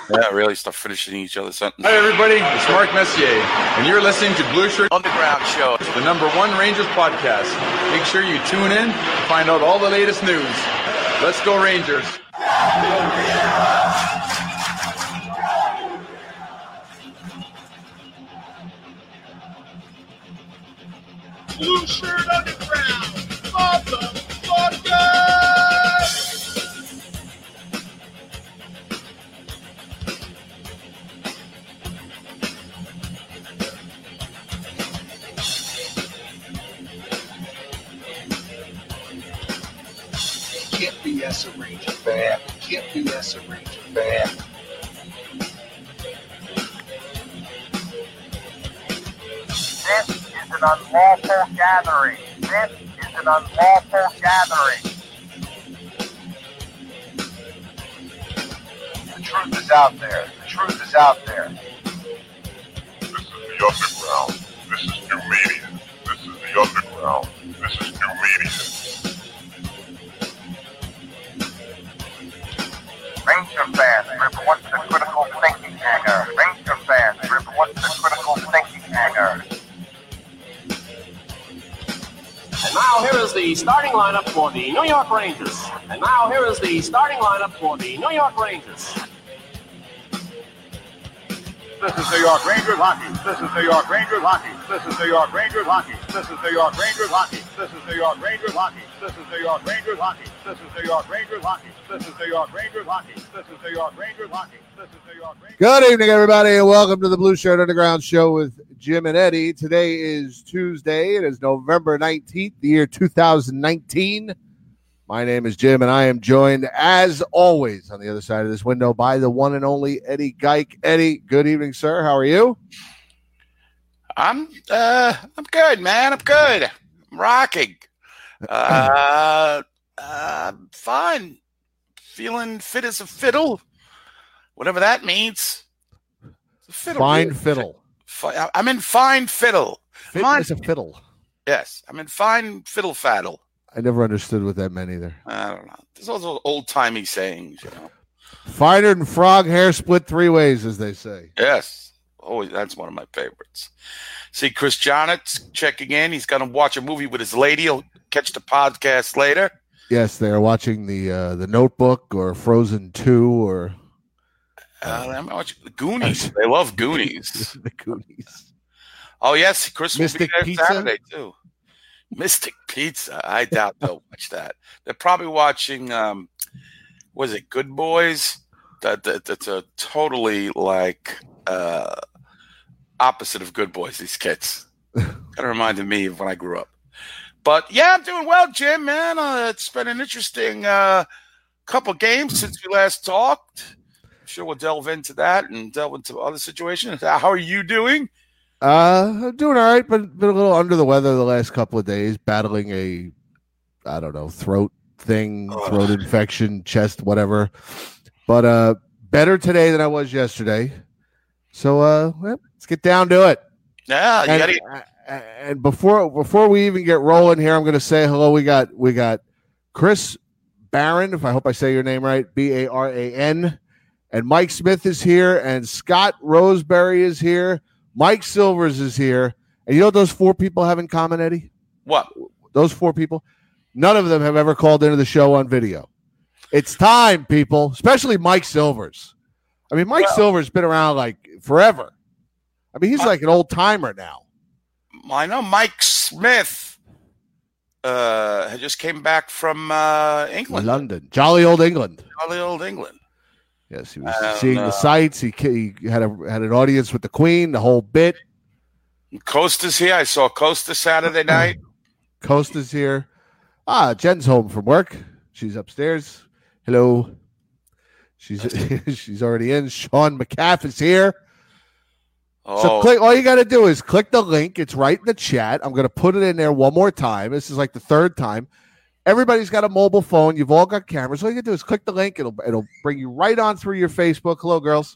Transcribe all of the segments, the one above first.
Yeah, really start finishing each other's sentences. Hi, everybody. It's Mark Messier, and you're listening to Blue Shirt Underground Show, the #1 Rangers podcast. Make sure you tune in to find out all the latest news. Let's go, Rangers. Blue Shirt Underground, motherfucker! Can't BS a Ranger fan. Can't BS a Ranger fan. This is an unlawful gathering. This is an unlawful gathering. The truth is out there. The truth is out there. This is the underground. This is new media. This is the underground. This is new media. Ranger fans, report to the critical thinking hangar. Ranger fans, report to the critical thinking hangar. And now here is the starting lineup for the New York Rangers. And now here is the starting lineup for the New York Rangers. This is New York Rangers hockey. This is New York Rangers hockey. This is New York Rangers hockey. This is New York Rangers hockey. This is New York Rangers hockey. This is New York Rangers hockey. This is New York Rangers hockey. This is New York Rangers hockey. This is New York Rangers hockey. This is New York Rangers. Good evening, everybody, and welcome to the Blue Shirt Underground Show with Jim and Eddie. Today is Tuesday. It is November 19th, the year 2019. My name is Jim, and I am joined, as always, on the other side of this window by the one and only Eddie Geik. Eddie, good evening, sir. How are you? I'm good, man. I'm good. I'm rocking. I'm fine. Feeling fit as a fiddle. Whatever that means. It's a fiddle. Fine fiddle. I'm in fine fiddle. Fit as a fiddle. Yes, I'm in fine fiddle faddle. I never understood what that meant either. I don't know. There's all those old-timey sayings, you know. Finer than frog hair split three ways, as they say. Yes. Always, that's one of my favorites. See Chris Jonitz checking in. He's going to watch a movie with his lady. He'll catch the podcast later. Yes, they are watching the Notebook or Frozen 2 or... I'm watching the Goonies. They love Goonies. The Goonies. Oh, yes. Chris Mystic will be there Pizza? Saturday, too. Mystic Pizza. I doubt they'll watch that. They're probably watching, was it Good Boys? That's a totally, like, opposite of Good Boys, these kids. Kind of reminded me of when I grew up. But, yeah, I'm doing well, Jim, man. It's been an interesting couple games since we last talked. I'm sure we'll delve into that and delve into other situations. How are you doing? I'm doing all right, but been a little under the weather the last couple of days, battling a, I don't know, throat thing, throat infection, chest, whatever. But better today than I was yesterday. So let's get down to it. Yeah, you gotta get... And before we even get rolling here, I'm going to say hello. We got Chris Barron, if I hope I say your name right, Baran, and Mike Smith is here, and Scott Roseberry is here. Mike Silvers is here. And you know what those four people have in common, Eddie? What? Those four people? None of them have ever called into the show on video. It's time, people, especially Mike Silvers. I mean, Mike Silvers has been around like forever. I mean, he's like an old timer now. I know Mike Smith just came back from England. London. Jolly old England. Jolly old England. Yes, he was seeing the sights. He had an audience with the Queen, the whole bit. Costa's here. I saw Costa Saturday night. Costa's here. Jen's home from work. She's upstairs. Hello. She's already in. Sean McCaff is here. So all you got to do is click the link. It's right in the chat. I'm going to put it in there one more time. This is like the third time. Everybody's got a mobile phone. You've all got cameras. All you got to do is click the link. It'll bring you right on through your Facebook. Hello, girls.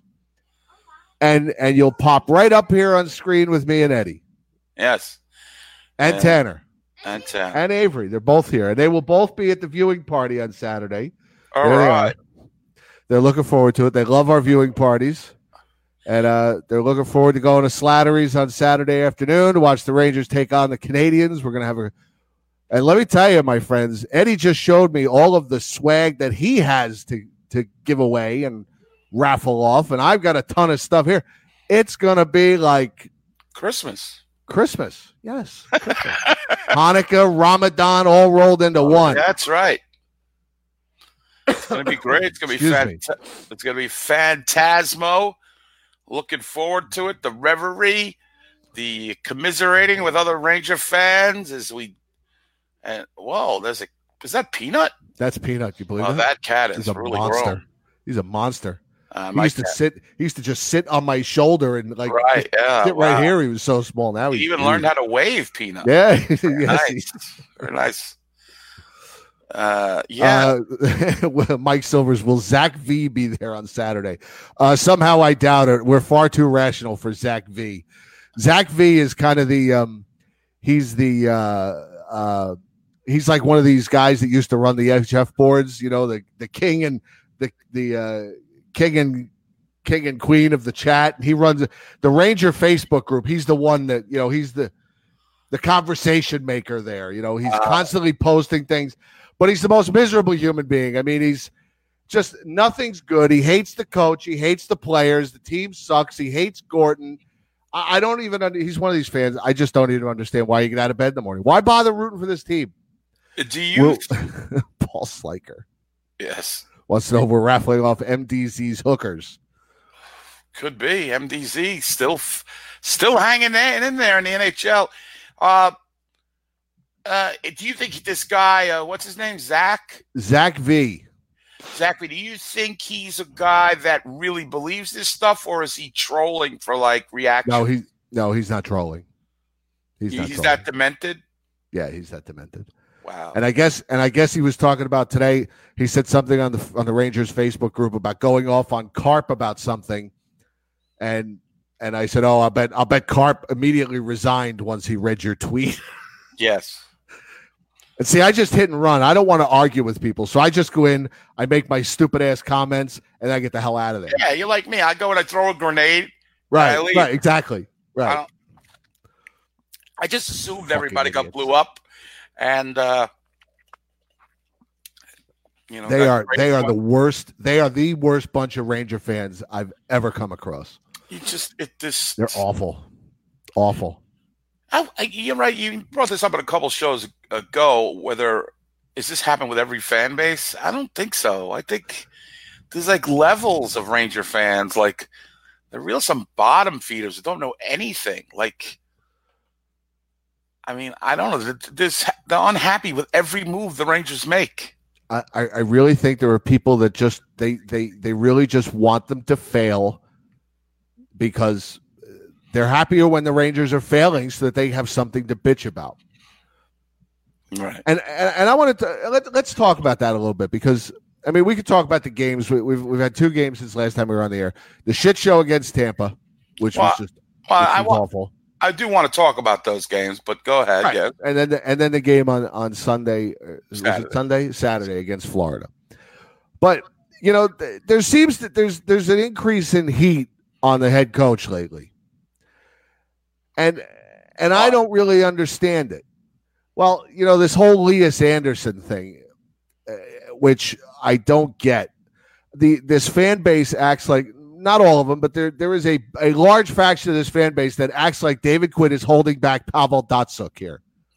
And you'll pop right up here on screen with me and Eddie. Yes. And Tanner. And Tanner. And Avery. They're both here. And they will both be at the viewing party on Saturday. All right. They're looking forward to it. They love our viewing parties. And they're looking forward to going to Slattery's on Saturday afternoon to watch the Rangers take on the Canadians. We're going to have and let me tell you, my friends, Eddie just showed me all of the swag that he has to give away and raffle off. And I've got a ton of stuff here. It's going to be like Christmas. Yes. Christmas. Hanukkah, Ramadan, all rolled into one. That's right. It's going to be great. It's going to be It's going to be Phantasmo. Looking forward to it. The reverie, the commiserating with other Ranger fans is that Peanut? That's Peanut. You believe that? That cat is really monster. grown. He's a monster. He used to just sit on my shoulder and sit right here. He was so small. Now he even learned how to wave, Peanut. Yeah, nice. Very nice. Mike Silvers, will Zach V be there on Saturday? Somehow I doubt it. We're far too rational for Zach V. Zach V is kind of he's like one of these guys that used to run the HF boards, the king and the king and queen of the chat. He runs the Ranger Facebook group. He's the one that, he's the conversation maker there. He's constantly posting things. But he's the most miserable human being. I mean, he's just nothing's good. He hates the coach. He hates the players. The team sucks. He hates Gorton. I don't even he's one of these fans. I just don't even understand why you get out of bed in the morning. Why bother rooting for this team? Do you? Paul Sliker. Yes. Wants to know if we're raffling off MDZ's hookers. Could be. MDZ still hanging in there in the NHL. Do you think this guy, what's his name, Zach? Zach V. Zach V, do you think he's a guy that really believes this stuff, or is he trolling for reaction? No, he's not trolling. He's that demented? Yeah, he's that demented. Wow. And I guess he was talking about today. He said something on the Rangers Facebook group about going off on Carp about something, and I said, "Oh, I'll bet Carp immediately resigned once he read your tweet." Yes. And see, I just hit and run. I don't want to argue with people, so I just go in, I make my stupid ass comments, and I get the hell out of there. Yeah, you're like me. I go and I throw a grenade. Right, exactly. Right. I just assumed everybody got blew up, and they are the worst. They are the worst bunch of Ranger fans I've ever come across. They're awful. You're right. You brought this up in a couple shows ago. Is this happen with every fan base? I don't think so. I think there's levels of Ranger fans. They're some bottom feeders that don't know anything. I don't know. They're unhappy with every move the Rangers make. I really think there are people that just they really just want them to fail because they're happier when the Rangers are failing so that they have something to bitch about. Right. And I wanted to let's talk about that a little bit because we could talk about the games. We've had 2 games since last time we were on the air. The shit show against Tampa, which was awful. I do want to talk about those games, but go ahead. Right. Yeah. And then the game on Sunday, Saturday against Florida. But there seems that there's an increase in heat on the head coach lately. And I don't really understand it. Well, this whole Elias Anderson thing, which I don't get. This fan base acts like, not all of them, but there is a large faction of this fan base that acts like David Quinn is holding back Pavel Datsyuk here.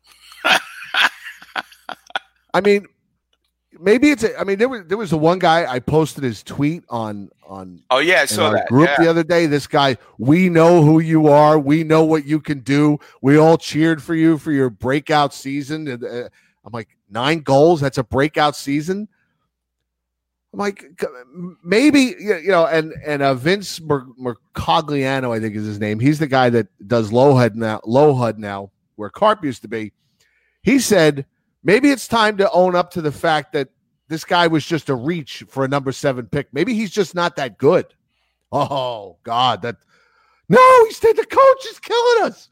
Maybe it's there was the one guy I posted his tweet on I saw that group the other day. This guy, we know who you are, we know what you can do, we all cheered for you for your breakout season. And I'm like, 9 goals, that's a breakout season. I'm like, maybe and Vince Mercogliano, I think is his name. He's the guy that does Low HUD now, where Carp used to be. He said maybe it's time to own up to the fact that this guy was just a reach for a number 7 pick. Maybe he's just not that good. Oh, God. He said the coach is killing us.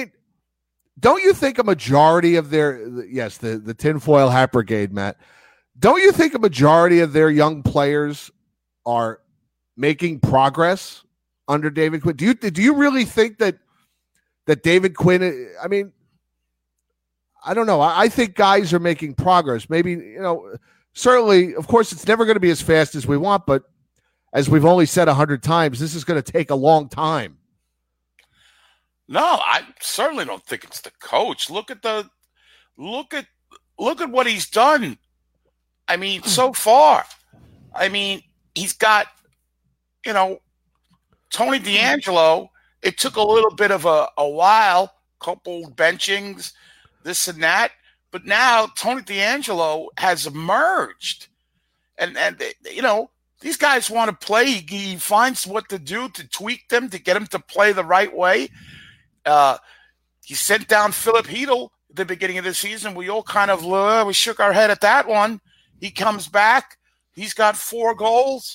Don't you think a majority of the tinfoil hat brigade, Matt, Don't you think a majority of their young players are making progress under David Quinn? Do you really think that David Quinn? I mean, I don't know. I think guys are making progress. Maybe, certainly, of course, it's never going to be as fast as we want, but as we've only said 100 times, this is going to take a long time. No, I certainly don't think it's the coach. Look at what he's done. I mean, so far. I mean, he's got, Tony DeAngelo. It took a little bit of a while, couple benchings, this and that. But now Tony DeAngelo has emerged. And these guys want to play. He finds what to do to tweak them, to get them to play the right way. He sent down Philip Hedl at the beginning of the season. We all kind of we shook our head at that one. He comes back. He's got 4 goals.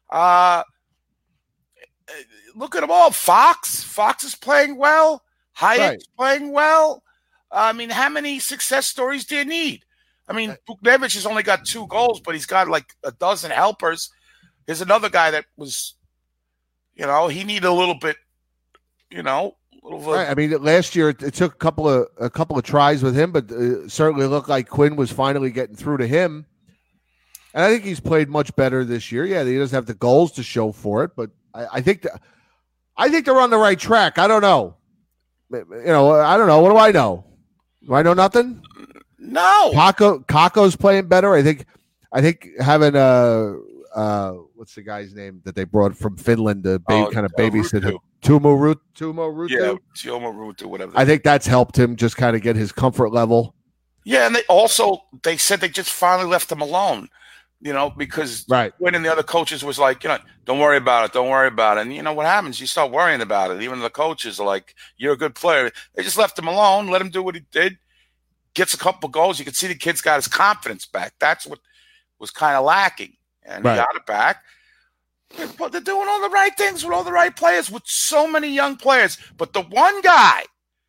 Look at them all. Fox is playing well. Hyatt's playing well. I mean, how many success stories do you need? I mean, Buchnevich has only got 2 goals, but he's got like a dozen helpers. There's another guy that was, he needed a little bit, Right. I mean, last year it took a couple of tries with him, but certainly looked like Quinn was finally getting through to him. And I think he's played much better this year. Yeah, he doesn't have the goals to show for it, but I think they're on the right track. I don't know. I don't know. What do I know? Do I know nothing? No. Kakko's playing better. I think having what's the guy's name that they brought from Finland to kind of babysit him? Tuomo Ruutu? Yeah, Tuomo Ruutu, whatever. I think that's helped him just kind of get his comfort level. Yeah, and they said they just finally left him alone, because Quinn and the other coaches was like, don't worry about it. And what happens? You start worrying about it. Even the coaches are like, you're a good player. They just left him alone, let him do what he did, gets a couple goals. You can see the kid's got his confidence back. That's what was kind of lacking. And he got it back. But they're doing all the right things with all the right players, with so many young players. But the one guy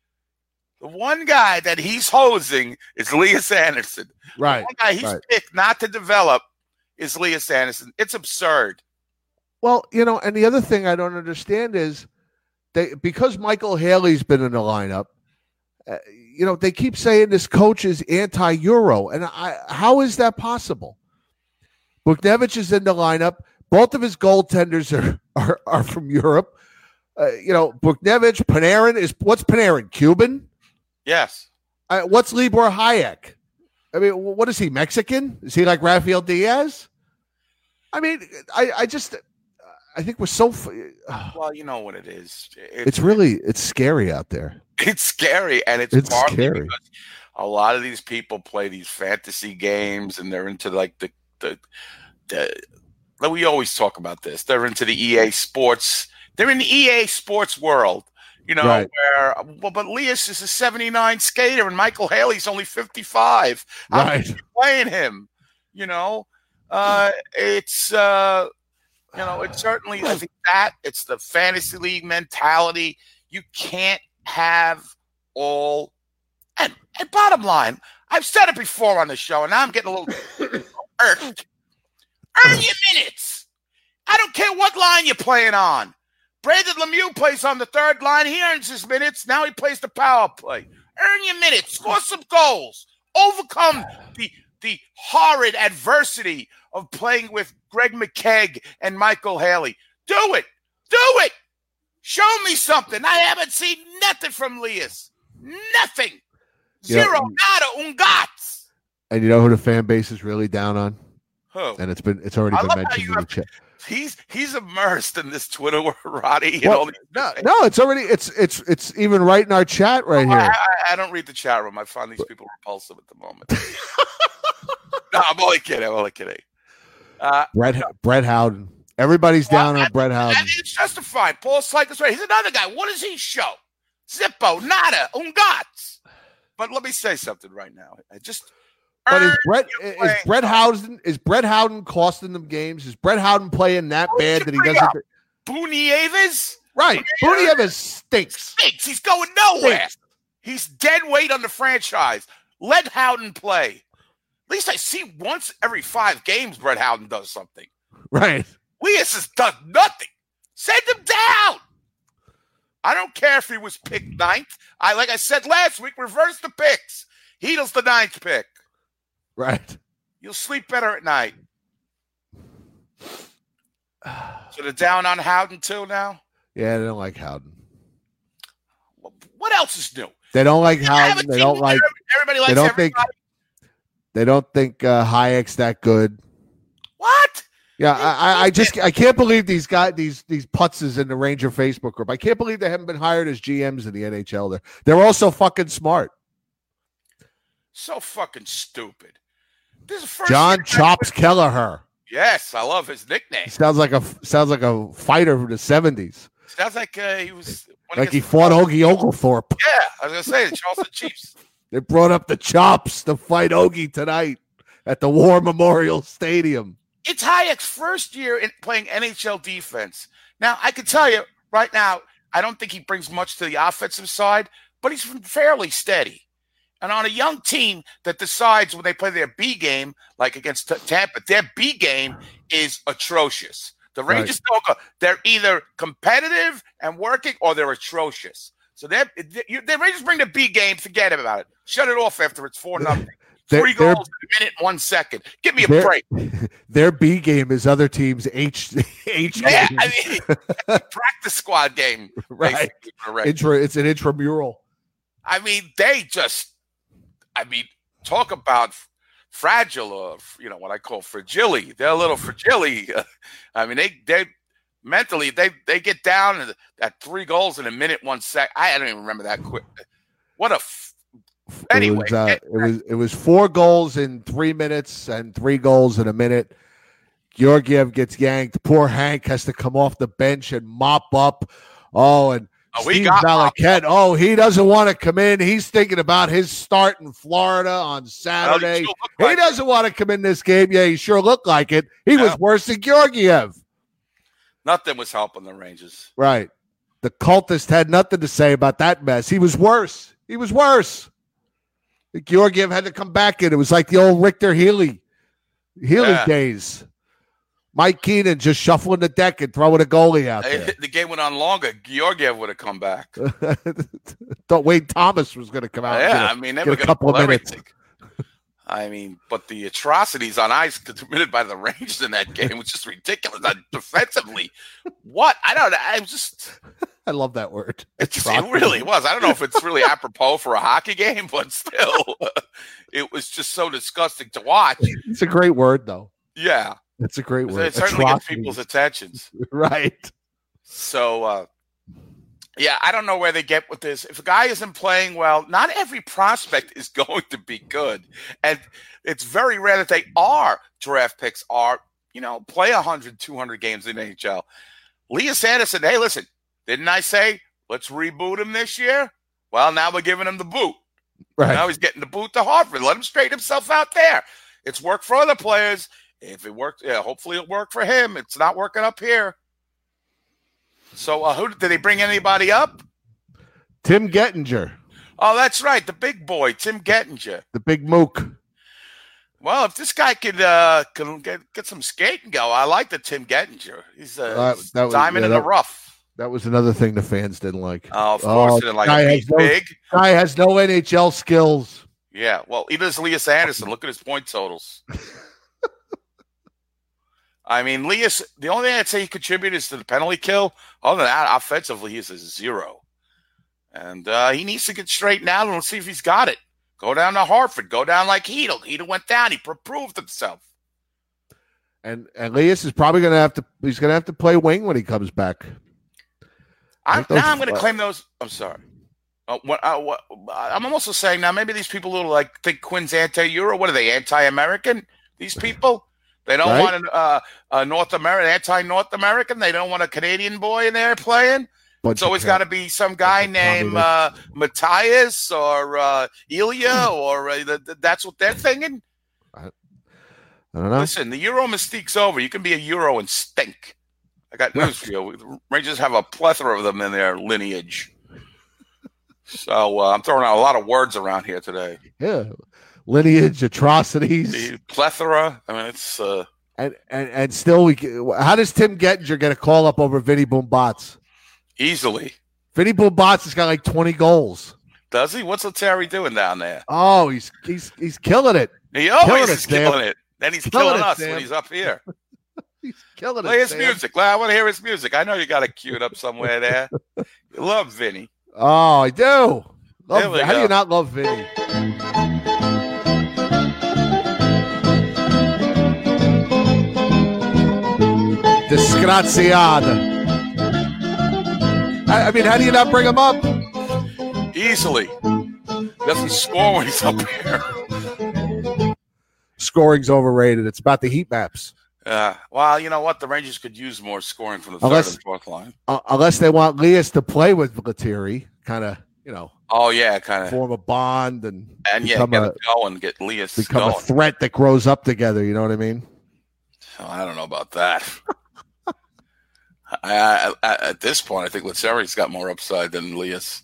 that he's hosing is Lias Andersson. Right. The one guy he's picked not to develop is Lias Andersson. It's absurd. Well, and the other thing I don't understand is because Michael Haley's been in the lineup, they keep saying this coach is anti-Euro. And how is that possible? Buchnevich is in the lineup. Both of his goaltenders are from Europe. Buchnevich, Panarin what's Panarin? Cuban? Yes. What's Libor Hayek? I mean, what is he? Mexican? Is he like Rafael Diaz? I mean, I think we're so. Well, you know what it is. It's scary out there. It's scary, and it's scary because a lot of these people play these fantasy games, and they're into like the we always talk about this. They're into the EA Sports. They're in the EA Sports world, where but Lias is a 79 skater and Michael Haley's only 55. I'm playing him. It's certainly, I think it's the fantasy league mentality. You can't have all. And bottom line, I've said it before on the show, and now I'm getting a little irked. Earn your minutes. I don't care what line you're playing on. Brandon Lemieux plays on the 3rd line. He earns his minutes. Now he plays the power play. Earn your minutes. Score some goals. Overcome the horrid adversity of playing with Greg McKegg and Michael Haley. Do it. Show me something. I haven't seen nothing from Lias. Nothing. Zero. Nada. Un gats. And you know who the fan base is really down on? Who? And it's already been mentioned in the chat. He's immersed in this Twitter world, Roddy. No, it's already it's even right in our chat right here. I don't read the chat room. I find these people repulsive at the moment. No, I'm only kidding. Brett Howden. Everybody's down on Brett Howden. It's justified. Paul Sykes right. He's another guy. What does he show? Zippo, nada, un gats. But let me say something right now. But is Brett Howden costing them games? Is Brett Howden playing that bad that he doesn't? Bunieves? Right. Bunieves stinks. He's going nowhere. He's dead weight on the franchise. Let Howden play. At least I see once every 5 games Brett Howden does something. Right. Leas has done nothing. Send him down. I don't care if he was picked 9th. Like I said last week, reverse the picks. Heedle's the 9th pick. Right. You'll sleep better at night. So they're down on Howden too now? Yeah, they don't like Howden. What else is new? They don't like Howden. They don't like. Everybody likes they don't everybody. They don't think Hayek's that good. What? Yeah, I can't believe these guys, these putzes in the Ranger Facebook group. I can't believe they haven't been hired as GMs in the NHL. They're also fucking smart. So fucking stupid. This is first John Chops Kelleher. Yes, I love his nickname. He sounds like a fighter from the 70s. Sounds like he was like he fought Ogie Oglethorpe. Yeah, I was gonna say the Charleston Chiefs. They brought up the Chops to fight Ogie tonight at the War Memorial Stadium. It's Hayek's first year in playing NHL defense. Now, I can tell you right now, I don't think he brings much to the offensive side, but he's fairly steady. And on a young team that decides when they play their B game, like against Tampa, their B game is atrocious. The Rangers don't go. They're either competitive and working, or they're atrocious. So the Rangers bring the B game, forget about it. Shut it off after it's 4-0. 3 goals in a minute, 1 second. Give me a break. Their B game is other teams' H yeah, game. I mean, practice squad game. Right. It's an intramural. I mean, talk about fragile, or what I call fragile. They're a little fragile. I mean, they mentally they get down at 3 goals in a minute, 1 sec. I don't even remember that quick. What a anyway. It was 4 goals in 3 minutes and 3 goals in a minute. Georgiev gets yanked. Poor Hank has to come off the bench and mop up. And Steve Valiquette, he doesn't want to come in. He's thinking about his start in Florida on Saturday. He doesn't want to come in this game. Yeah, he sure looked like it. He was worse than Georgiev. Nothing was helping the Rangers. Right. The cultist had nothing to say about that mess. He was worse. Georgiev had to come back in. It was like the old Richter Healy days. Mike Keenan just shuffling the deck and throwing a goalie out there. The game went on longer. Georgiev would have come back. Thought Wade Thomas was going to come out. They were a couple of minutes. I mean, but the atrocities on ice committed by the Rangers in that game was just ridiculous. Defensively, what? I don't know. I love that word. It really was. I don't know if it's really apropos for a hockey game, but still, it was just so disgusting to watch. It's a great word, though. Yeah. It's a great word. It certainly gets people's attentions. Right. So, I don't know where they get with this. If a guy isn't playing well, not every prospect is going to be good. And it's very rare that draft picks play 100, 200 games in the NHL. Lias Andersson, hey, listen, didn't I say let's reboot him this year? Well, now we're giving him the boot. Right. Now he's getting the boot to Hartford. Let him straighten himself out there. It's worked for other players. If it worked, hopefully it'll work for him. It's not working up here. So, did they bring anybody up? Tim Gettinger. Oh, that's right, the big boy, Tim Gettinger, the big mook. Well, if this guy could get some skating go, I like the Tim Gettinger. He's a diamond in the rough. That was another thing the fans didn't like. Oh, of course, they didn't like him. He's big. Guy has no NHL skills. Yeah, well, either is Lias Andersson. Look at his point totals. I mean, Lias, the only thing I'd say he contributed is to the penalty kill. Other than that, offensively, he's a 0. And he needs to get straightened out, and let's see if he's got it. Go down to Hartford. Go down like Heedle. Heedle went down. He proved himself. And Lias is probably going to have to play wing when he comes back. I'm going to claim those. I'm sorry. I'm also saying now maybe these people who think Quinn's anti-Euro. What are they, anti-American? These people? They don't want a North American, anti-North American. They don't want a Canadian boy in there playing. It's always got to be some guy named Matthias or Ilya, or that's what they're thinking. I don't know. Listen, the Euro mystique's over. You can be a Euro and stink. I got news for you. The Rangers have a plethora of them in their lineage. So I'm throwing out a lot of words around here today. Yeah. lineage, atrocities, The plethora. I mean, it's and still how does Tim Gettinger get a call up over Vinny Boombots? easily. Vinny Boombots has got like 20 goals. Does he? What's Letary doing down there? Oh, he's killing it. He always is Sam. killing it. Then he's Killing killing it, us Sam. when he's up here. He's killing Play it. his Sam. music. I want to hear his music. I know you got it queued up somewhere there. You love Vinny. Oh, I do. There we How do go. you not love Vinny? Disgraziata. I mean, how do you not bring him up? Easily. Doesn't score when he's up here. Scoring's overrated. It's about the heat maps. Well, you know what? The Rangers could use more scoring from the Unless- third and fourth line. Unless they want Lias to play with Letary, kind of, Oh, yeah, kind of. form a bond and Get become, it going, get Lias become going. a threat that grows up together. You know what I mean? Oh, I don't know about that. At this point, I think Letari's got more upside than Lias.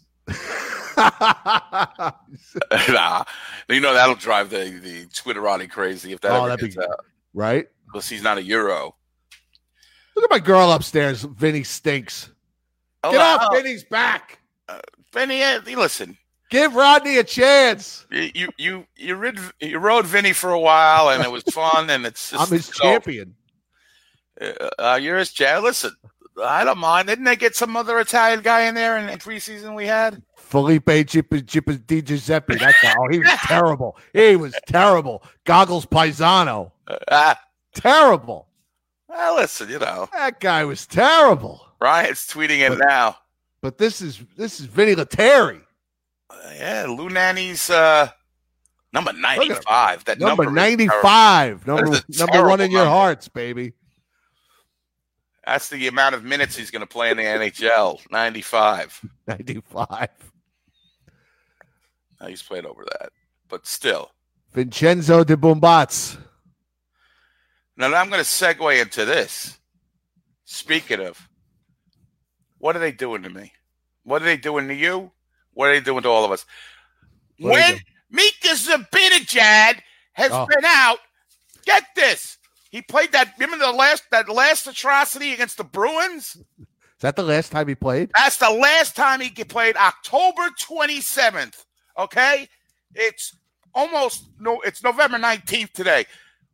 Nah, that'll drive the Twitterati crazy if that ever that'd gets be out. right. Because he's not a Euro. Look at my girl upstairs. Vinny stinks. Get up. Vinny's back. Vinny, listen. Give Rodney a chance. You rode Vinny for a while, and it was fun, and it's just, I'm his champion. You're his champion. Listen, I don't mind. Didn't they get some other Italian guy in there in preseason we had? Felipe Di Giuseppe. That guy. Oh, he was terrible. He was terrible. Goggles Paisano. Terrible. Well, listen, That guy was terrible. Ryan's tweeting it now. But this is Vinny Letary. Yeah, Lou Nanny's number 95. That Number is 95. That is a Number one in your terrible hearts, baby. That's the amount of minutes he's going to play in the NHL. 95. 95. He's played over that, but still. Vincenzo de Bombats. Now I'm going to segue into this. Speaking of, what are they doing to me? What are they doing to you? What are they doing to all of us? When Mika Zibanejad has been out, get this. He played remember that last atrocity against the Bruins? Is that the last time he played? That's the last time he played, October 27th. Okay? It's November 19th today.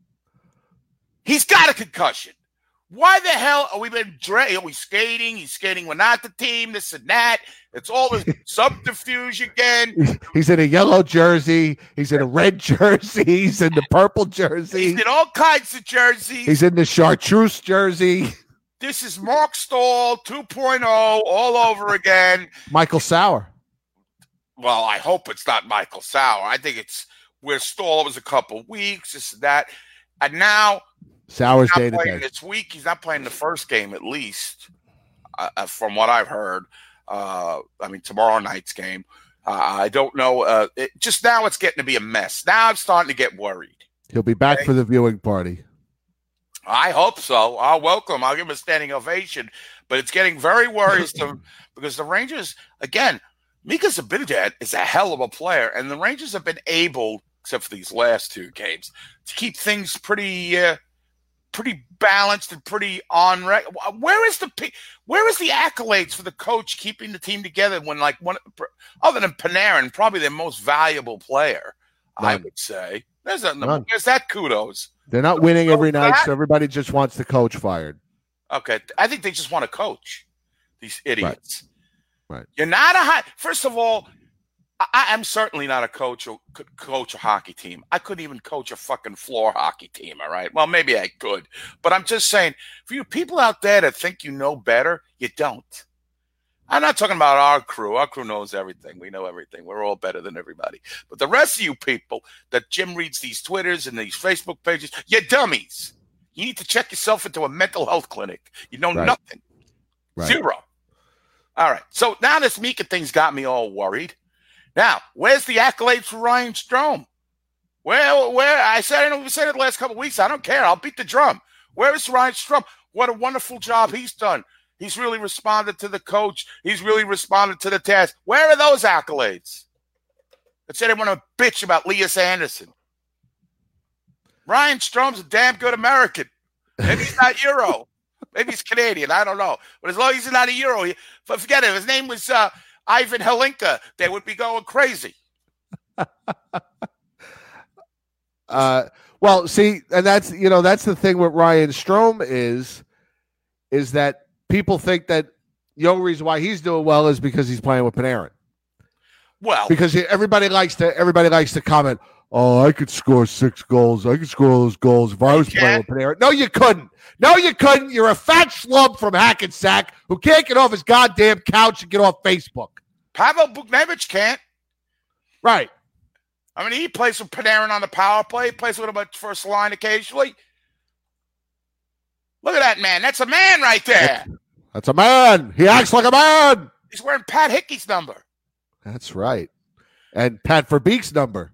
He's got a concussion. Why the hell are we skating? He's skating. We're not the team, this and that. It's all this subterfuge again. He's in a yellow jersey. He's in a red jersey. He's in the purple jersey. He's in all kinds of jerseys. He's in the chartreuse jersey. This is Mark Stahl 2.0 all over again. Michael Sauer. Well, I hope it's not Michael Sauer. I think it's where Stahl was a couple weeks, this and that. And now Sauer's he's day not to playing day. this week. He's not playing the first game, at least, from what I've heard. Tomorrow night's game. I don't know. Just now it's getting to be a mess. Now I'm starting to get worried. He'll be back for the viewing party. I hope so. I'll welcome him. I'll give him a standing ovation. But it's getting very worrisome because the Rangers, again, Mika Zibanejad is a hell of a player, and the Rangers have been able, except for these last two games, to keep things pretty balanced and pretty on. Where is the accolades for the coach keeping the team together when, other than Panarin, probably their most valuable player? None. I would say there's that kudos. They're not winning every night, so everybody just wants the coach fired. Okay, I think they just want to coach these idiots. Right. You're not first of all, I am certainly not a coach or could coach a hockey team. I couldn't even coach a fucking floor hockey team, all right? Well, maybe I could. But I'm just saying, for you people out there that think you know better, you don't. I'm not talking about our crew. Our crew knows everything. We know everything. We're all better than everybody. But the rest of you people that Jim reads these Twitters and these Facebook pages, you're dummies. You need to check yourself into a mental health clinic. You know nothing. Right. Zero. All right. So now this Mika thing's got me all worried. Now, where's the accolades for Ryan Strome? Where I said we said it the last couple of weeks. I don't care. I'll beat the drum. Where is Ryan Strome? What a wonderful job he's done. He's really responded to the coach. He's really responded to the task. Where are those accolades? That said, I want to bitch about Lias Anderson. Ryan Strome's a damn good American. Maybe he's not Euro. Maybe he's Canadian. I don't know. But as long as he's not a Euro, forget it. If his name was Ivan Helinka, they would be going crazy. Well, see, and that's the thing with Ryan Strome is that people think that the only reason why he's doing well is because he's playing with Panarin. Well, because everybody likes to comment, "Oh, I could score 6 goals. I could score all those goals if I was playing with Panarin." No, you couldn't. You're a fat schlub from Hackensack who can't get off his goddamn couch and get off Facebook. Pavel Buchnevich can't. Right. I mean, he plays with Panarin on the power play. He plays with him at first line occasionally. Look at that man. That's a man right there. That's a man. He acts like a man. He's wearing Pat Hickey's number. That's right. And Pat Verbeek's number.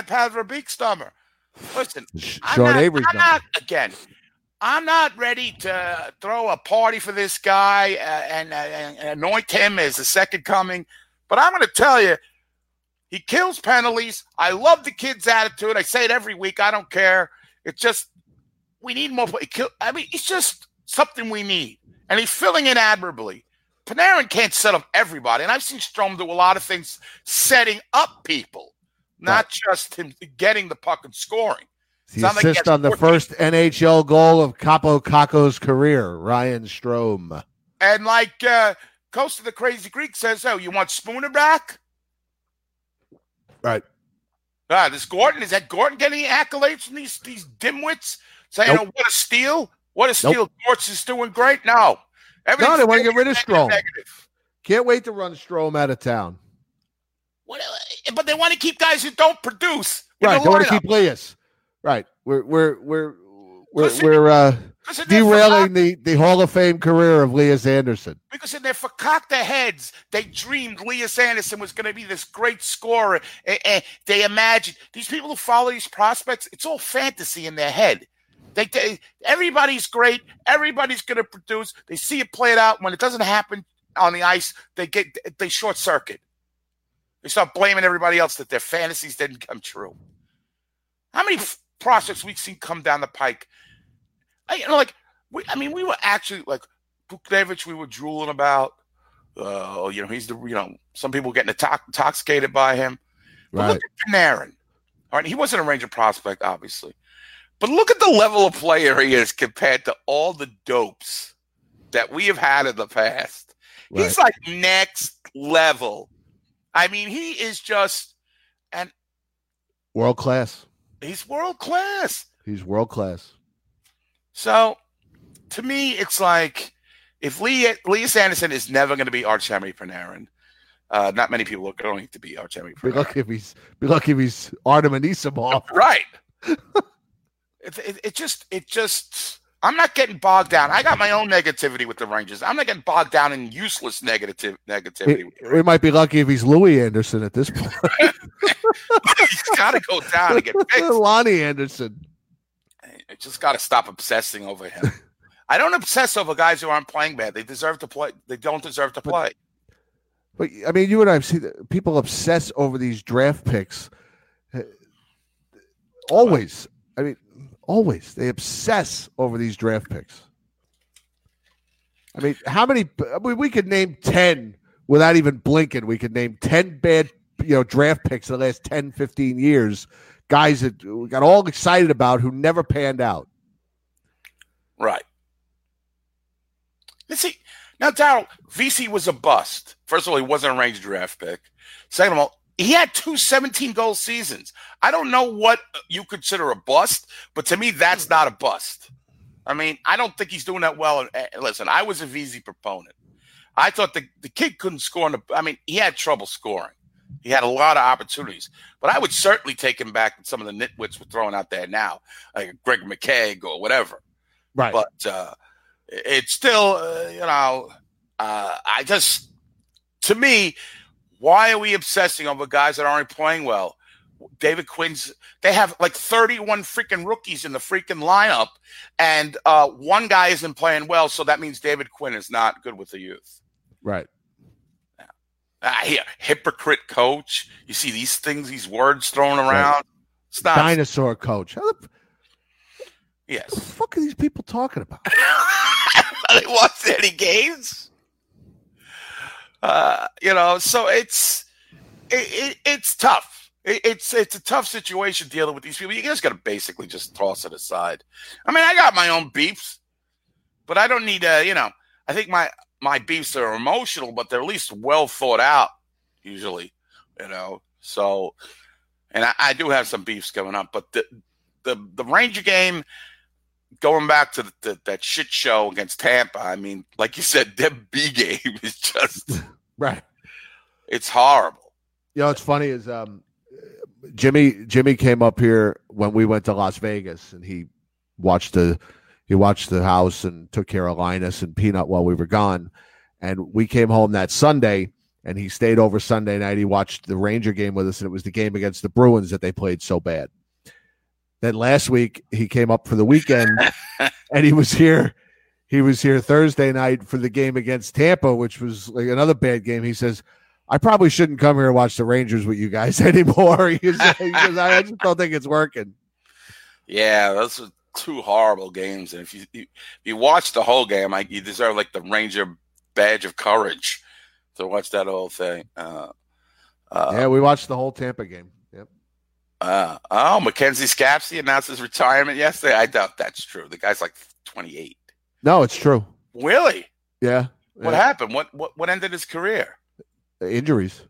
Listen, Sean Avery's number. I'm not ready to throw a party for this guy and anoint him as the second coming. But I'm going to tell you, he kills penalties. I love the kid's attitude. I say it every week. I don't care. It's just we need more. It's just something we need. And he's filling in admirably. Panarin can't set up everybody. And I've seen Strome do a lot of things setting up people, not just him getting the puck and scoring. He assists on the first NHL goal of Capo Caco's career, Ryan Strome. And like Coast of the Crazy Greek says, "Oh, you want Spooner back?" Right. Is that Gordon getting accolades from these dimwits? Saying, nope. What a steal. What a steal. Nope. Torts is doing great. No. They want to get rid of Strome. Can't wait to run Strome out of town. But they want to keep guys who don't produce. Right. They want to keep Lias. Right. We're derailing the Hall of Fame career of Lias Anderson. Because in their fakakta heads, they dreamed Lias Anderson was going to be this great scorer. And they imagined these people who follow these prospects, it's all fantasy in their head. Everybody's great. Everybody's going to produce. They see it played out. When it doesn't happen on the ice, they short circuit. They start blaming everybody else that their fantasies didn't come true. How many prospects we've seen come down the pike? We were actually like Buchnevich. We were drooling about. He's some people getting intoxicated by him. But right. Look at Panarin. All right, he wasn't a Ranger prospect, obviously. But look at the level of player he is compared to all the dopes that we have had in the past. Right. He's like next level. I mean, he is just world class. He's world class. So, to me, it's like if Lias Anderson is never going to be Artemi Panarin. Not many people are going to be Artemi Panarin. Be lucky if he's Artem Anisimov. Right. It just I'm not getting bogged down. I got my own negativity with the Rangers. I'm not getting bogged down in useless negativity. We might be lucky if he's Louis Anderson at this point. He's got to go down and get fixed. Lonnie Anderson. I just got to stop obsessing over him. I don't obsess over guys who aren't playing bad. They deserve to play. They don't deserve to play. But I mean, you and I have seen people obsess over these draft picks. Always. I mean, always. They obsess over these draft picks. I mean, how many? We could name 10 without even blinking. We could name 10 bad, draft picks in the last 10, 15 years. Guys that we got all excited about who never panned out. Right. Let's see. Now, Darryl, VC was a bust. First of all, he wasn't a Ranger draft pick. Second of all, he had 2 17-goal seasons. I don't know what you consider a bust, but to me, that's not a bust. I mean, I don't think he's doing that well. Listen, I was a VZ proponent. I thought the kid couldn't score. He had trouble scoring. He had a lot of opportunities. But I would certainly take him back than some of the nitwits we're throwing out there now, like Greg McKegg or whatever. Right. But it's still, to me, why are we obsessing over guys that aren't playing well? David Quinn's, they have like 31 freaking rookies in the freaking lineup, and one guy isn't playing well, so that means David Quinn is not good with the youth. Right. Here, hypocrite coach. You see these things, these words thrown around. Right. It's not dinosaur coach. Yes. What the fuck are these people talking about? They watched any games. So it's tough. It's a tough situation dealing with these people. You just got to basically just toss it aside. I mean, I got my own beefs, but I don't need I think my beefs are emotional, but they're at least well thought out usually, So, and I do have some beefs coming up, but the Ranger game, going back to that shit show against Tampa, I mean, like you said, their B game is just right. It's horrible. What's funny is Jimmy came up here when we went to Las Vegas, and he watched the house and took care of Linus and Peanut while we were gone. And we came home that Sunday, and he stayed over Sunday night. He watched the Ranger game with us, and it was the game against the Bruins that they played so bad. Then last week he came up for the weekend, and he was here Thursday night for the game against Tampa, which was like another bad game. He says, I probably shouldn't come here and watch the Rangers with you guys anymore. He goes, I just don't think it's working. Yeah, those are two horrible games. And if you watch the whole game, you deserve like the Ranger badge of courage to watch that whole thing. Yeah, we watched the whole Tampa game. Yep. Mackenzie Scapsey announced his retirement yesterday. I doubt that's true. The guy's like 28. No, it's true. Really? Yeah. What happened? What ended his career? Injuries.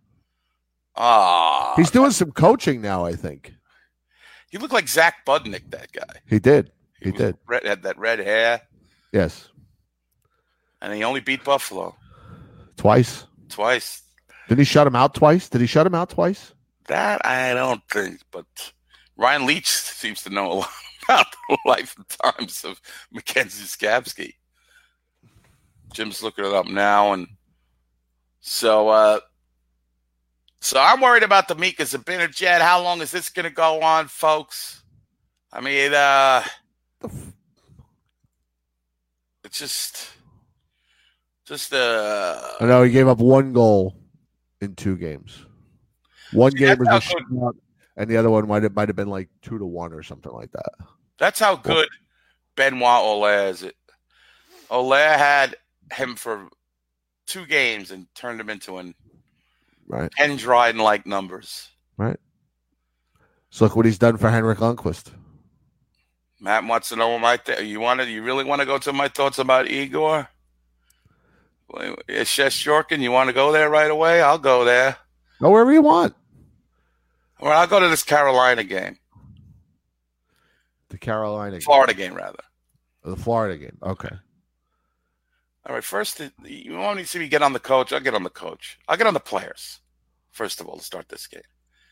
He's doing some coaching now, I think. He looked like Zach Budnick, that guy. He did. He did. Had that red hair. Yes. And he only beat Buffalo. Twice. Did he shut him out twice? That I don't think, but Ryan Leach seems to know a lot about the life and times of Mackenzie Scapsey. Jim's looking it up now, and so I'm worried about the Mika Zibanejad. How long is this going to go on, folks? I mean, it's just. I know he gave up one goal in 2 games. One game was a shutout, and the other one might have been like 2-1 or something like that. That's how good Benoit Olaire is. Olaire had him for 2 games and turned him into an Ken Dryden-like numbers. Right. So look what he's done for Henrik Lundqvist. Matt wants to know you really want to go to my thoughts about Igor? Shes Shorkin, you want to go there right away? I'll go there. Go wherever you want. Well, I'll go to this Carolina game. The Carolina Florida game, rather. The Florida game. Okay. All right. First, you want to see me get on the coach? I'll get on the coach. I'll get on the players, first of all, to start this game.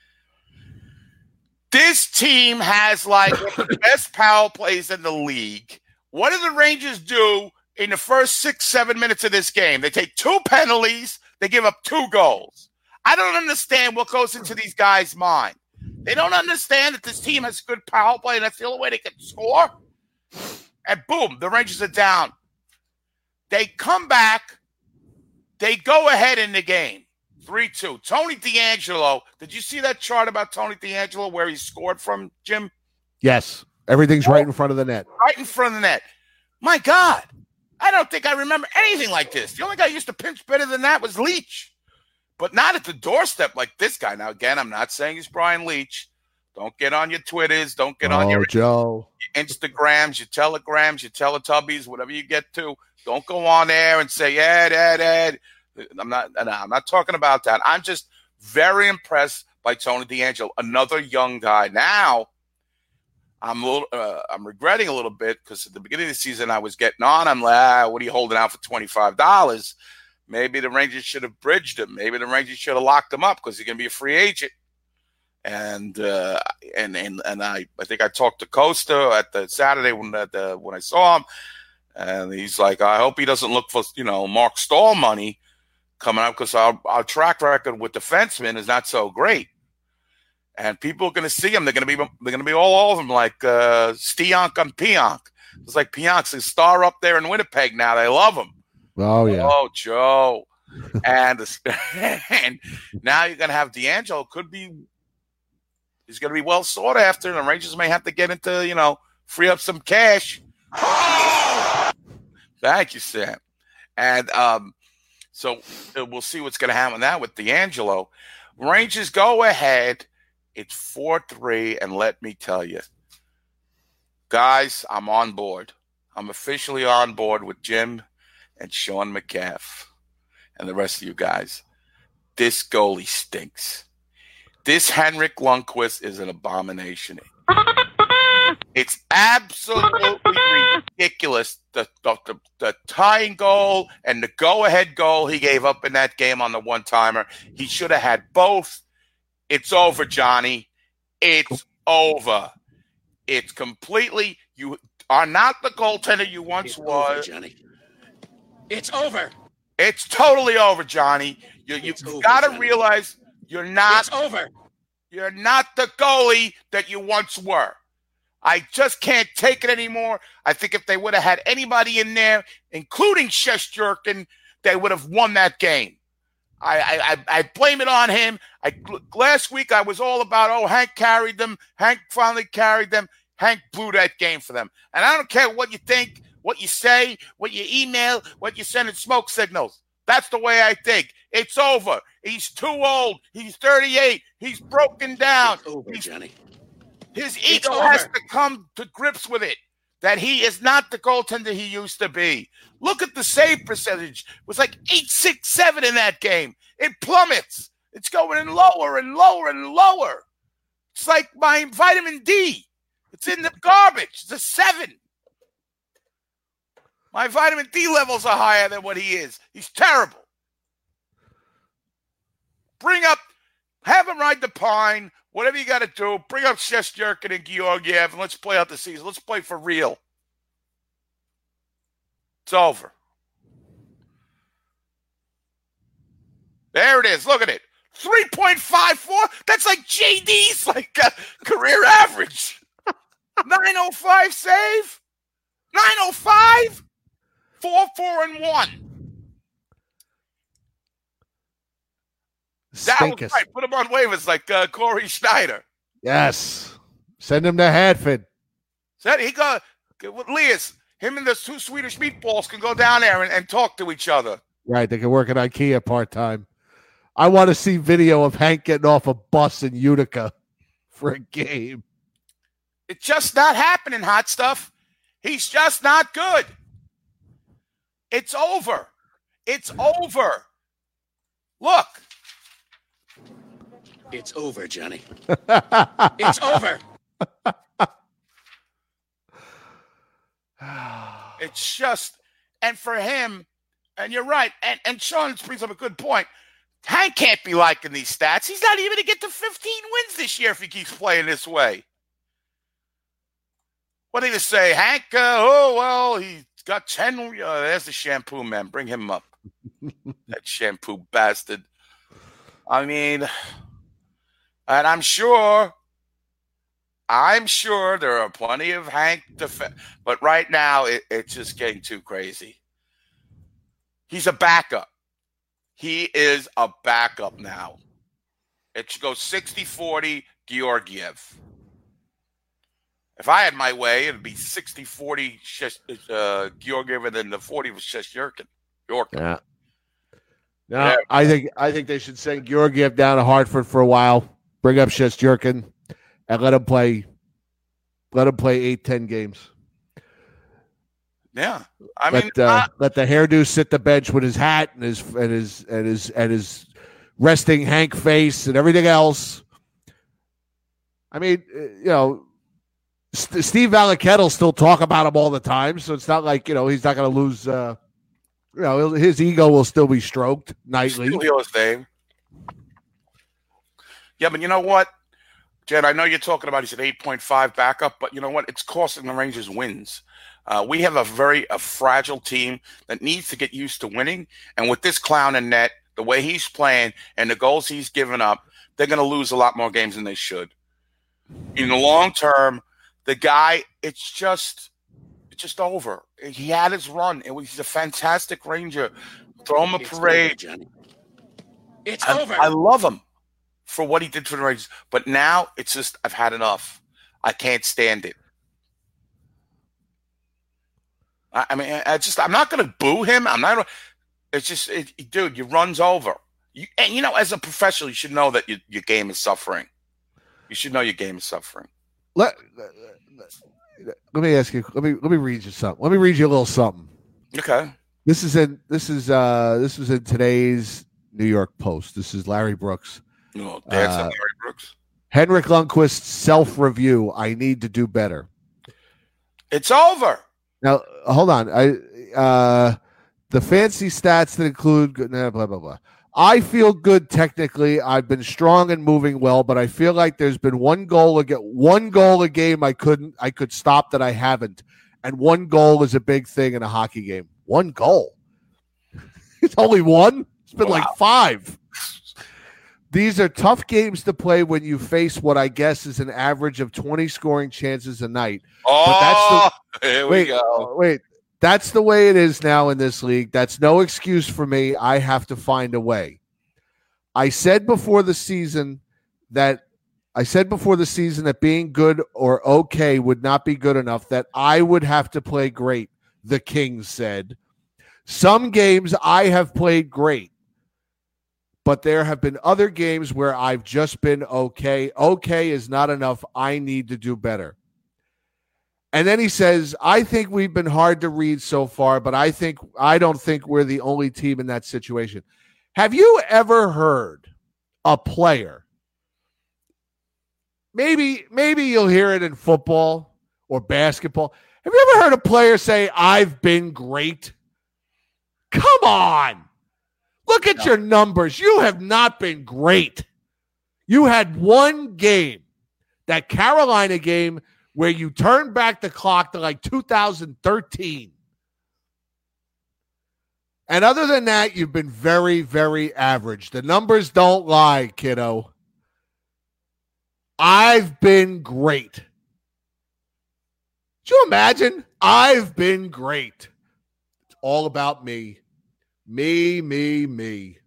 This team has like the best power plays in the league. What do the Rangers do in the first 6-7 minutes of this game? They take 2 penalties. They give up 2 goals. I don't understand what goes into these guys' mind. They don't understand that this team has good power play, and that's the only way they can score. And boom, the Rangers are down. They come back. They go ahead in the game, 3-2. Tony DeAngelo, did you see that chart about Tony DeAngelo where he scored from, Jim? Yes. Everything's right in front of the net. Right in front of the net. My God. I don't think I remember anything like this. The only guy who used to pinch better than that was Leach. But not at the doorstep like this guy. Now, again, I'm not saying he's Brian Leach. Don't get on your Twitters. Don't get on your Instagrams, your Telegrams, your Teletubbies, whatever you get to. Don't go on there and say, Ed. I'm not talking about that. I'm just very impressed by Tony DeAngelo, another young guy. Now, I'm regretting a little bit because at the beginning of the season I was getting on. I'm like, what are you holding out for $25? Maybe the Rangers should have bridged him. Maybe the Rangers should have locked him up because he's going to be a free agent. And I think I talked to Costa at the Saturday when I saw him, and he's like, I hope he doesn't look for Mark Stahl money coming up because our track record with defensemen is not so great. And people are going to see him. They're going to be all over him like Stionk on Pionk. It's like Pionk's a star up there in Winnipeg now. They love him. Oh yeah. Oh Joe, and now you're going to have DeAngelo. He's going to be well sought after. And the Rangers may have to get into free up some cash. Thank you, Sam. And so we'll see what's going to happen now with D'Angelo. Rangers go ahead. It's 4-3, and let me tell you, guys, I'm on board. I'm officially on board with Jim and Sean McCaff and the rest of you guys. This goalie stinks. This Henrik Lundqvist is an abomination. It's absolutely ridiculous. The tying goal and the go-ahead goal he gave up in that game on the one-timer. He should have had both. It's over, Johnny. It's over. It's completely – you are not the goaltender you once was. Over, Johnny. It's over. It's totally over, Johnny. You've got to realize you're not – It's over. You're not the goalie that you once were. I just can't take it anymore. I think if they would have had anybody in there, including Shesterkin, they would have won that game. I blame it on him. Last week I was all about, Hank carried them. Hank finally carried them. Hank blew that game for them. And I don't care what you think, what you say, what you email, what you send in smoke signals. That's the way I think. It's over. He's too old. He's 38. He's broken down. It's over, Johnny. His ego has to come to grips with it, that he is not the goaltender he used to be. Look at the save percentage. It was like 8.67 in that game. It plummets. It's going in lower and lower and lower. It's like my vitamin D. It's in the garbage. It's a 7. My vitamin D levels are higher than what he is. He's terrible. Have him ride the pine. Whatever you got to do, bring up Shesterkin and Georgiev, and let's play out the season. Let's play for real. It's over. There it is. Look at it. 3.54. That's like JD's career average. 905 save. 905. 4-4-1. That was right. Put him on waivers like Corey Schneider. Yes. Send him to Hadford. He got with Lias. Him and the 2 Swedish meatballs can go down there and talk to each other. Right. They can work at IKEA part-time. I want to see video of Hank getting off a bus in Utica for a game. It's just not happening, hot stuff. He's just not good. It's over. It's over. Look. It's over, Johnny. It's over. It's just, and for him, and you're right, and Sean brings up a good point. Hank can't be liking these stats. He's not even going to get to 15 wins this year if he keeps playing this way. What did he say? Hank, he's got 10. There's the shampoo man. Bring him up. That shampoo bastard. I mean, and I'm sure there are plenty of Hank but right now it's just getting too crazy. He's a backup. He is a backup now. It should go 60-40 Georgiev. If I had my way, it'd be 60-40 Georgiev and then the 40 was Shesterkin. Yeah. No, yeah. I think they should send Georgiev down to Hartford for a while, bring up Shesterkin, and let him play 8-10 games. Yeah, let the hairdo sit the bench with his hat and his resting Hank face and everything else. I mean, Steve Valiquette'll still talk about him all the time, so it's not like he's not going to lose. His ego will still be stroked nightly. Still his name. Yeah, but you know what, Jed? I know you're talking about he's an 8.5 backup, but you know what? It's costing the Rangers wins. We have a fragile team that needs to get used to winning. And with this clown in net, the way he's playing and the goals he's given up, they're going to lose a lot more games than they should. In the long term, the guy, it's just over. He had his run. He's a fantastic Ranger. Throw him a parade. It's over. I love him for what he did for the Rangers. But now it's just, I've had enough. I can't stand it. I mean, I'm not going to boo him. I'm not. It's just, dude, you runs over. And as a professional, you should know that your game is suffering. You should know your game is suffering. Let me ask you. Let me read you something. Let me read you a little something. Okay. This was in today's New York Post. This is Larry Brooks. No, Larry Brooks. Henrik Lundqvist's self-review. I need to do better. It's over. Now, hold on. The fancy stats that include blah blah blah. I feel good technically. I've been strong and moving well, but I feel like there's been one goal a game I could stop that I haven't. And one goal is a big thing in a hockey game. One goal. It's only one. It's been like 5. These are tough games to play when you face what I guess is an average of 20 scoring chances a night. Oh, here we go. Wait. That's the way it is now in this league. That's no excuse for me. I have to find a way. I said before the season that being good or okay would not be good enough, that I would have to play great, the Kings said. Some games I have played great, but there have been other games where I've just been okay. Okay is not enough. I need to do better. And then he says, I think we've been hard to read so far, but I don't think we're the only team in that situation. Have you ever heard a player? Maybe you'll hear it in football or basketball. Have you ever heard a player say, I've been great? Come on. Look at your numbers. You have not been great. You had one game, that Carolina game, where you turn back the clock to like 2013. And other than that, you've been very, very average. The numbers don't lie, kiddo. I've been great. Could you imagine? I've been great. It's all about me. Me.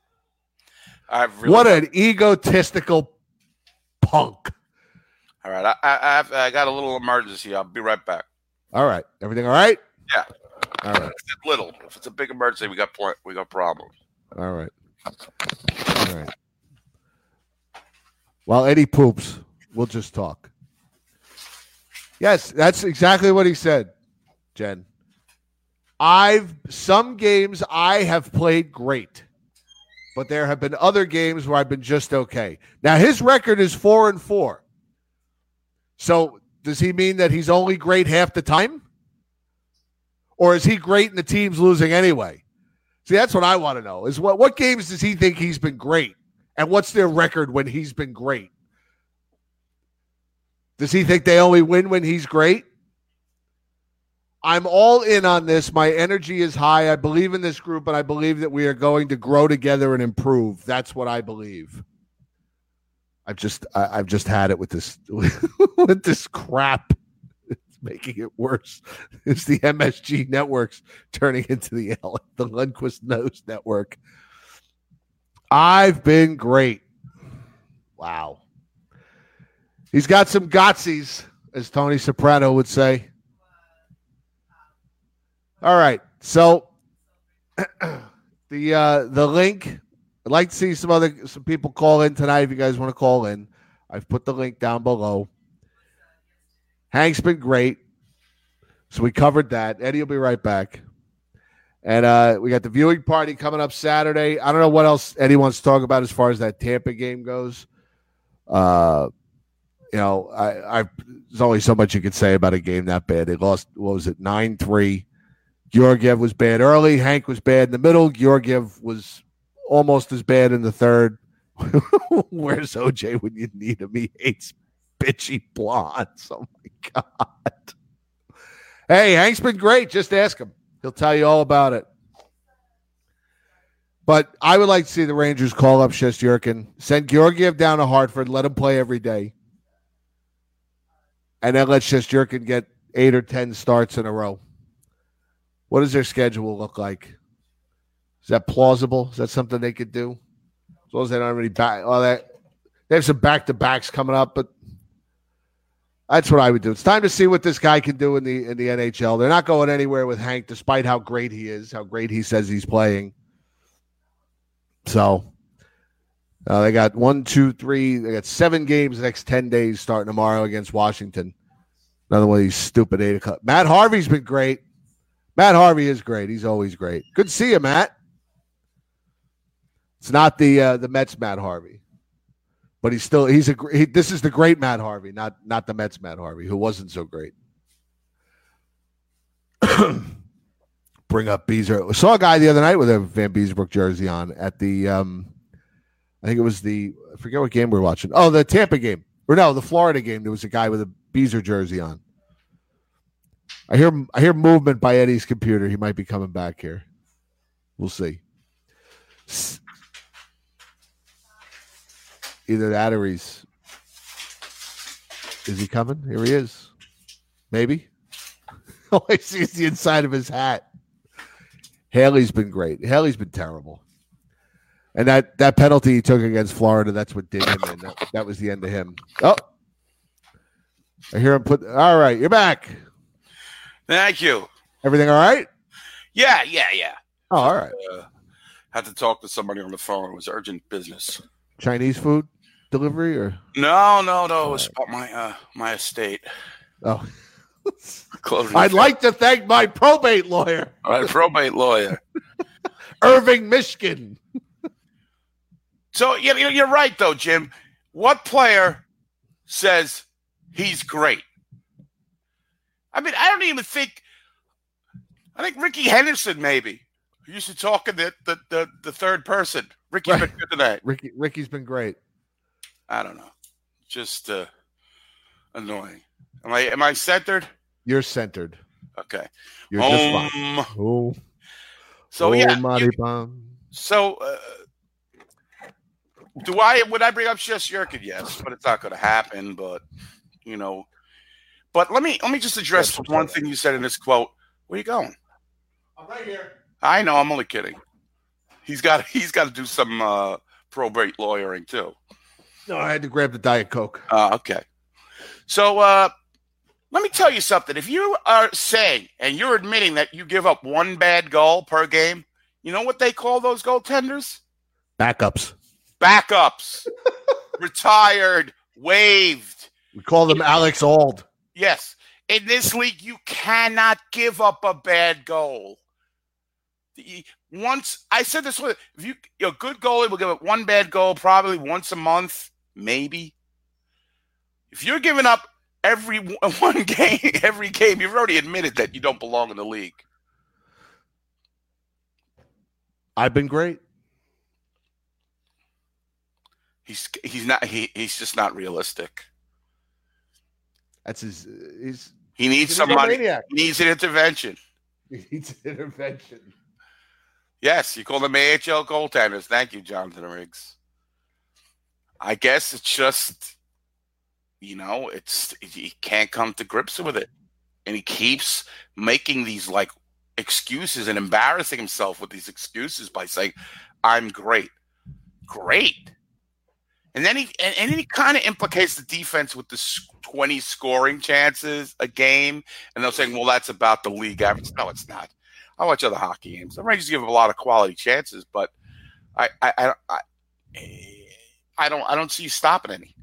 What an egotistical punk. All right, I got a little emergency. I'll be right back. All right, everything all right? Yeah. All right. It's little. If it's a big emergency, we got problems. All right. While Eddie poops, we'll just talk. Yes, that's exactly what he said, Jen. Some games I have played great, but there have been other games where I've been just okay. Now his record is 4-4. So does he mean that he's only great half the time? Or is he great and the team's losing anyway? See, that's what I want to know. Is what games does he think he's been great? And what's their record when he's been great? Does he think they only win when he's great? I'm all in on this. My energy is high. I believe in this group, and I believe that we are going to grow together and improve. That's what I believe. I've just had it with this with this crap. It's making it worse. It's the MSG networks turning into the Lundqvist Nose Network. I've been great. Wow. He's got some gotsies, as Tony Soprano would say. All right. So the link. I'd like to see some people call in tonight if you guys want to call in. I've put the link down below. Hank's been great. So we covered that. Eddie will be right back. And we got the viewing party coming up Saturday. I don't know what else Eddie wants to talk about as far as that Tampa game goes. There's only so much you could say about a game that bad. They lost, 9-3. Georgiev was bad early. Hank was bad in the middle. Georgiev was almost as bad in the third. Where's OJ when you need him? He hates bitchy blondes. Oh, my God. Hey, Hank's been great. Just ask him. He'll tell you all about it. But I would like to see the Rangers call up Shesterkin, send Georgiev down to Hartford, let him play every day, and then let Shesterkin get 8 or 10 starts in a row. What does their schedule look like? Is that plausible? Is that something they could do? As long as they don't have any they have some back-to-backs coming up, but That's what I would do. It's time to see what this guy can do in the NHL. They're not going anywhere with Hank, despite how great he is, how great he says he's playing. So they got 1, 2, 3. They got 7 games the next 10 days starting tomorrow against Washington. Another one of these stupid 8 o'clock. Matt Harvey's been great. Matt Harvey is great. He's always great. Good to see you, Matt. It's not the Mets Matt Harvey. But this is the great Matt Harvey, not the Mets Matt Harvey, who wasn't so great. Bring up Beezer. I saw a guy the other night with a Van Beesbrook jersey on at the I think it was I forget what game we were watching. Oh, the Tampa game. Or no, the Florida game. There was a guy with a Beezer jersey on. I hear movement by Eddie's computer. He might be coming back here. We'll see. Either that or is he coming? Here he is. Maybe. All I see is the inside of his hat. Haley's been great. Haley's been terrible. And that penalty he took against Florida, that's what did him in. That was the end of him. Oh. I hear him all right, you're back. Thank you. Everything all right? Yeah. Oh, all right. Had to talk to somebody on the phone. It was urgent business. Chinese food delivery or no. It was about my estate. Oh, I'd like to thank my probate lawyer. My probate lawyer, Irving Mishkin. So you're right though, Jim. What player says he's great? I mean, I don't even think. I think Ricky Henderson maybe. He used to talk in the third person. Ricky's been good today. Ricky's been great. I don't know. Just annoying. Am I centered? You're centered. Okay. You're just fine. Oh. So would I bring up Shesterkin? Yes, but it's not going to happen. But But let me just address one thing you said in this quote. Where are you going? I'm right here. I know. I'm only kidding. He's got to do some probate lawyering too. No, I had to grab the Diet Coke. Okay. So let me tell you something. If you are saying and you're admitting that you give up one bad goal per game, you know what they call those goaltenders? Backups. Retired, waived. We call them Alex Auld. Yes. In this league, you cannot give up a bad goal. Once I said this, if you're a good goalie will give up one bad goal probably once a month, maybe. If you're giving up every game, you've already admitted that you don't belong in the league. I've been great. He's just not realistic. That's he needs some money. He needs an intervention. He needs an intervention. Yes, you call them AHL goaltenders. Thank you, Jonathan Riggs. I guess it's just, he can't come to grips with it. And he keeps making these excuses and embarrassing himself with these excuses by saying, I'm great. Great. And then he kind of implicates the defense with the 20 scoring chances a game. And they're saying, well, that's about the league average. No, it's not. I watch other hockey games. The Rangers give a lot of quality chances, but I don't see you stopping any.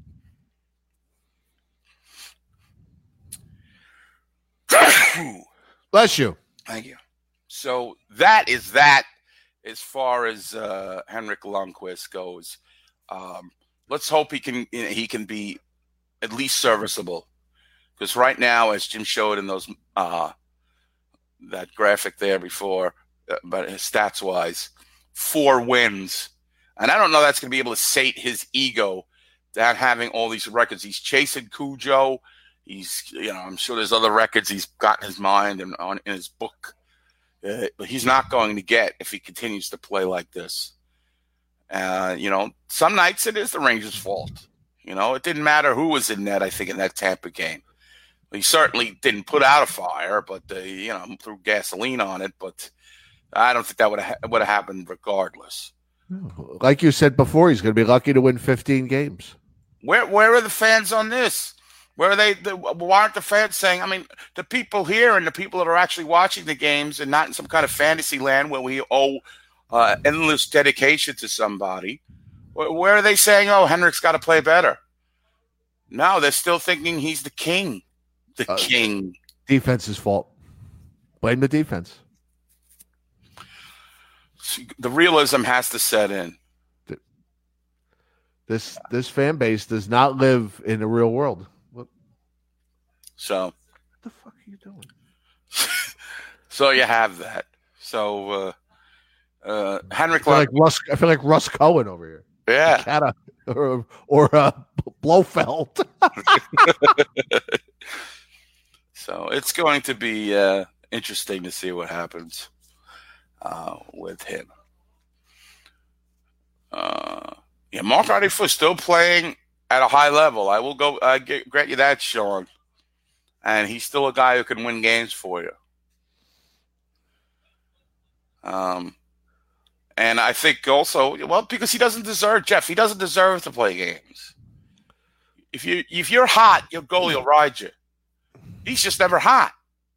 Bless you. Thank you. So that is that as far as Henrik Lundqvist goes. Let's hope he can be at least serviceable, because right now, as Jim showed in those that graphic there before, but stats wise, 4 wins, and I don't know that's going to be able to sate his ego, that having all these records. He's chasing Cujo. He's I'm sure there's other records he's got in his mind and in his book, but he's not going to get if he continues to play like this. Some nights it is the Rangers' fault. It didn't matter who was in net, I think, in that Tampa game. He certainly didn't put out a fire, but they, threw gasoline on it. But I don't think that would have happened regardless. Like you said before, he's going to be lucky to win 15 games. Where are the fans on this? Where are they? Why aren't the fans saying? I mean, the people here and the people that are actually watching the games, and not in some kind of fantasy land where we owe endless dedication to somebody. Where are they saying, "Oh, Henrik's got to play better"? No, they're still thinking he's the king. The king. Defense's fault. Blame the defense. The realism has to set in. This fan base does not live in the real world. So, what the fuck are you doing? So you have that. So, Henrik. I feel like Russ Cohen over here. Yeah. Or Blofeld. So it's going to be interesting to see what happens with him. Mark Ardifu is still playing at a high level. I will grant you that, Sean. And he's still a guy who can win games for you. And I think also, because he doesn't deserve, Jeff, he doesn't deserve to play games. If you're hot, your goalie will ride you. He's just never hot.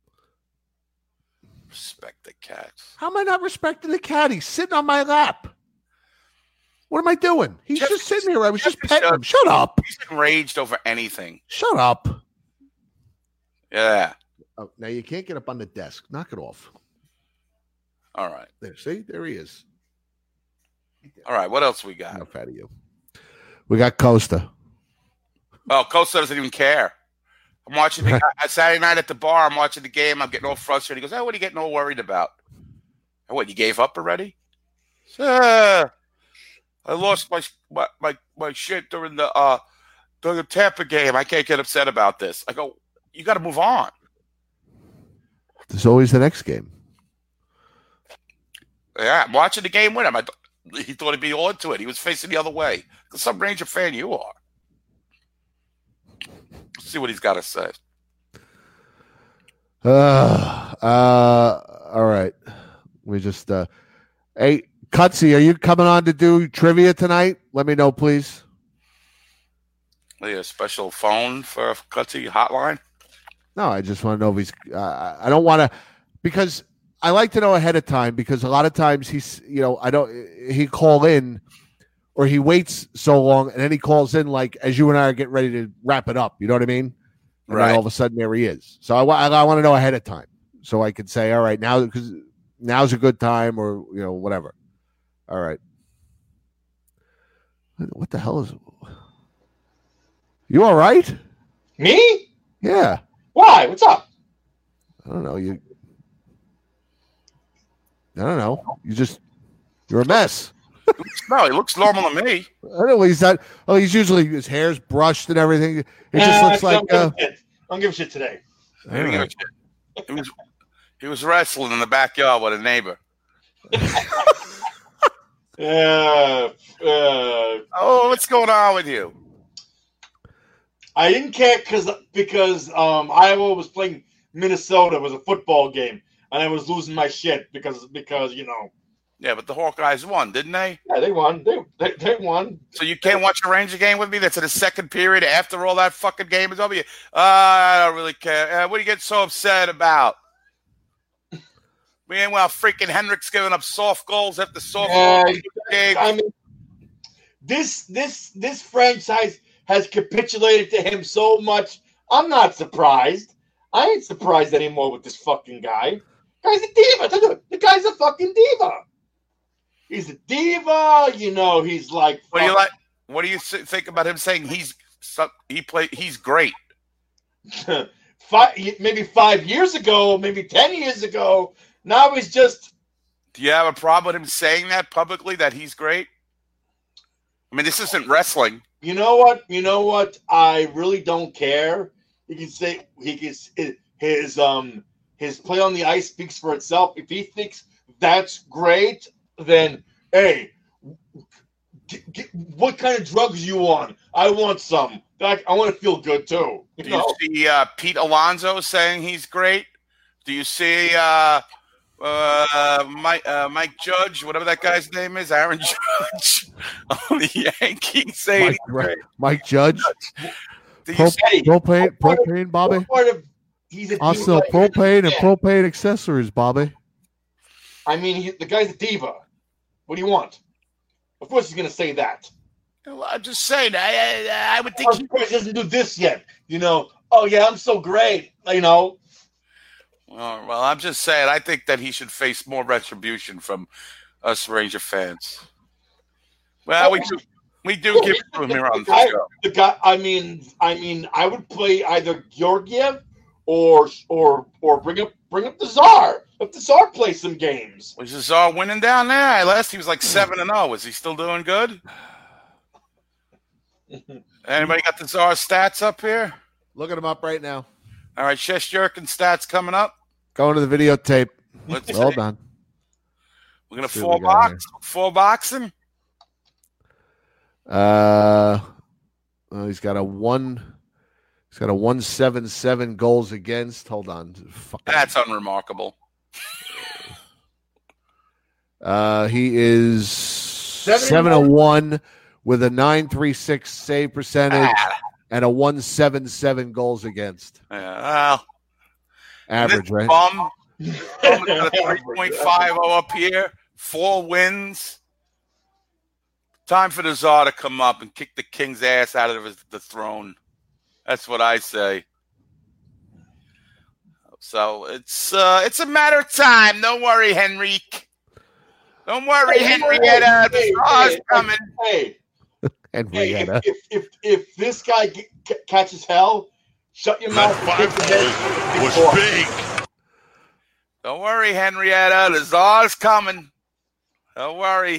Respect the Cats. How am I not respecting the cat? He's sitting on my lap. What am I doing? He's just sitting here. I was just petting him. Shut up. He's enraged over anything. Shut up. Yeah. Oh, now you can't get up on the desk. Knock it off. All right. There, see? There he is. All right. What else we got? Enough out of you. We got Costa. Oh, Costa doesn't even care. I'm watching Saturday night at the bar. I'm watching the game. I'm getting all frustrated. He goes, "What are you getting all worried about? What, you gave up already?" I lost my shit during the Tampa game. I can't get upset about this. I go, you got to move on. There's always the next game. Yeah, I'm watching the game with him. He thought he'd be all into it. He was facing the other way. Some Ranger fan you are. Let's see what he's got to say. All right. We just hey, Cutsy, are you coming on to do trivia tonight? Let me know, please. A special phone for Cutsy hotline? No, I just want to know if he's. I don't want to, because I like to know ahead of time, because a lot of times he call in, or he waits so long and then he calls in like as you and I are getting ready to wrap it up. You know what I mean? And right. All of a sudden there he is. So I want to know ahead of time so I can say, all right, now because now's a good time, or whatever. All right. What the hell is it? You all right? Me? Yeah. Why? What's up? I don't know. I don't know. You're a mess. No, he looks normal to me. I know he's not. Oh, he's usually, his hair's brushed and everything. It just looks like. Don't give a shit today. He was wrestling in the backyard with a neighbor. What's going on with you? I didn't care because Iowa was playing Minnesota. It was a football game, and I was losing my shit because. Yeah, but the Hawkeyes won, didn't they? Yeah, they won. They won. So you can't watch a Ranger game with me? That's in the second period after all that fucking game is over. I don't really care. What do you get so upset about? Meanwhile, freaking Henrik's giving up soft goals after soft goals. I mean, this franchise has capitulated to him so much. I'm not surprised. I ain't surprised anymore with this fucking guy. Guy's a diva. The guy's a fucking diva. He's a diva. He's like. What do you think about him saying he's great? Maybe 5 years ago, maybe 10 years ago. Now he's just. Do you have a problem with him saying that publicly, that he's great? I mean, this isn't wrestling. You know what? I really don't care. He can say his play on the ice speaks for itself. If he thinks that's great, then hey, what kind of drugs you on? I want some. I want to feel good too. Do you see Pete Alonso saying he's great? Do you see Mike Judge, whatever that guy's name is, Aaron Judge, on the Yankees saying Mike Judge? Propane, Bobby. Also, propane and propane accessories, Bobby. I mean, the guy's a diva. What do you want? Of course, he's going to say that. Well, I'm just saying. I would think he doesn't do this yet. Oh yeah, I'm so great. Well, I'm just saying. I think that he should face more retribution from us Ranger fans. Well, we do give it to him here on the show. The guy. I mean, I would play either Georgiev or bring up the Tsar. Let the Tsar play some games. Was the Tsar winning down there? Last he was like 7-0. Is he still doing good? Anybody got the Tsar stats up here? Looking them up right now. All right, Sheshurkin stats coming up. Going to the videotape. Let's Hold on. We're gonna full boxing. He's got a 177 goals against. Hold on. That's unremarkable. He is 7-1 with a 936 save percentage and a 177 goals against. Yeah, well, average, right? Bum got a 3.50 up here, 4 wins. Time for the Tsar to come up and kick the king's ass out of the throne. That's what I say. So it's a matter of time. Don't worry, Henrique. Don't worry, Henrietta. The Tsar's coming. Hey, Henrietta. If this guy catches hell, shut your mouth. That was big. Don't worry, Henrietta. The Tsar's coming. Don't worry.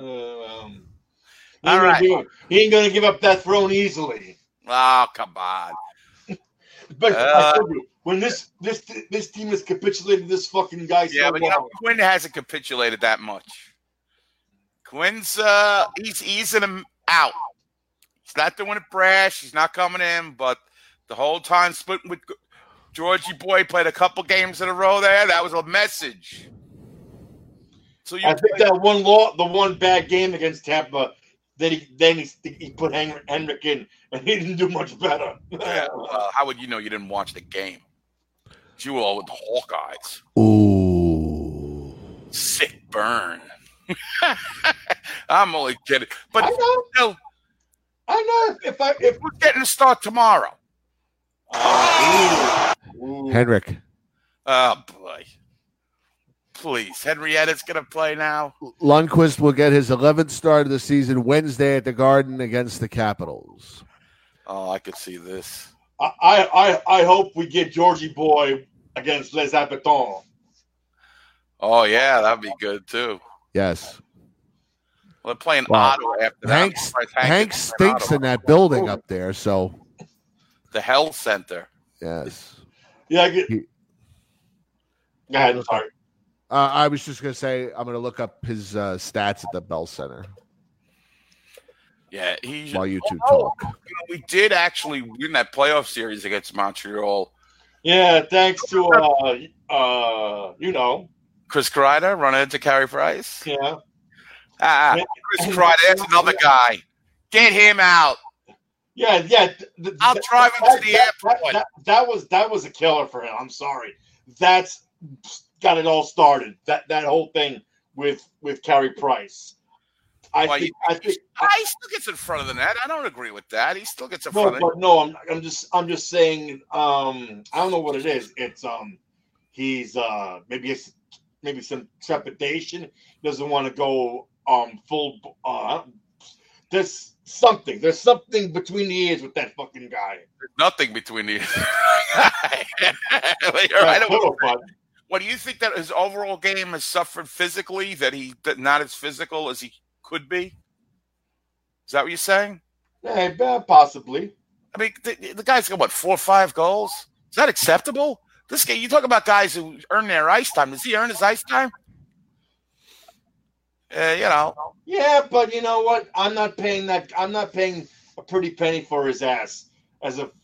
All right. He ain't gonna give up that throne easily. Oh, come on. But I told you, when this team has capitulated this fucking guy, yeah, but Quinn hasn't capitulated that much. Quinn's he's easing him out. He's not doing it brash. He's not coming in, but the whole time splitting with Georgie Boy, played a couple games in a row there. That was a message. So I think that the one bad game against Tampa. Then he put Henrik in, and he didn't do much better. Yeah, how would you know you didn't watch the game? You were all with the Hawkeyes. Ooh. Sick burn. I'm only kidding. But I know. If we're getting a start tomorrow. Henrik. Oh, boy. Please. Henrietta's going to play now. Lundqvist will get his 11th start of the season Wednesday at the Garden against the Capitals. Oh, I could see this. I hope we get Georgie Boy against Les Habitants. Oh, yeah, that'd be good, too. Yes. Well, they're playing Ottawa after that. Hank stinks in that building up there, so. The Health Center. Yes. Yeah, go ahead, sorry. I was just going to say, I'm going to look up his stats at the Bell Center. Yeah, while you two talk. We did actually win that playoff series against Montreal. Yeah, thanks to Chris Kreider running into Carey Price. Yeah. Chris Kreider, that's another guy. Get him out. Yeah. I'll drive him to the airport. That was a killer for him. I'm sorry. That's got it all started. That whole thing with Carey Price. I think he still gets in front of the net. I don't agree with that. He still gets in front of it. No, I'm just saying. I don't know what it is. It's he's maybe some trepidation. He doesn't want to go full. There's something between the ears with that fucking guy. There's nothing between the ears. You're right. What do you think that his overall game has suffered physically? That not as physical as he could be? Is that what you're saying? Yeah, possibly. I mean, the guy's got 4 or 5 goals. Is that acceptable? This guy, you talk about guys who earn their ice time. Does he earn his ice time? Yeah, but you know what? I'm not paying a pretty penny for his ass as a.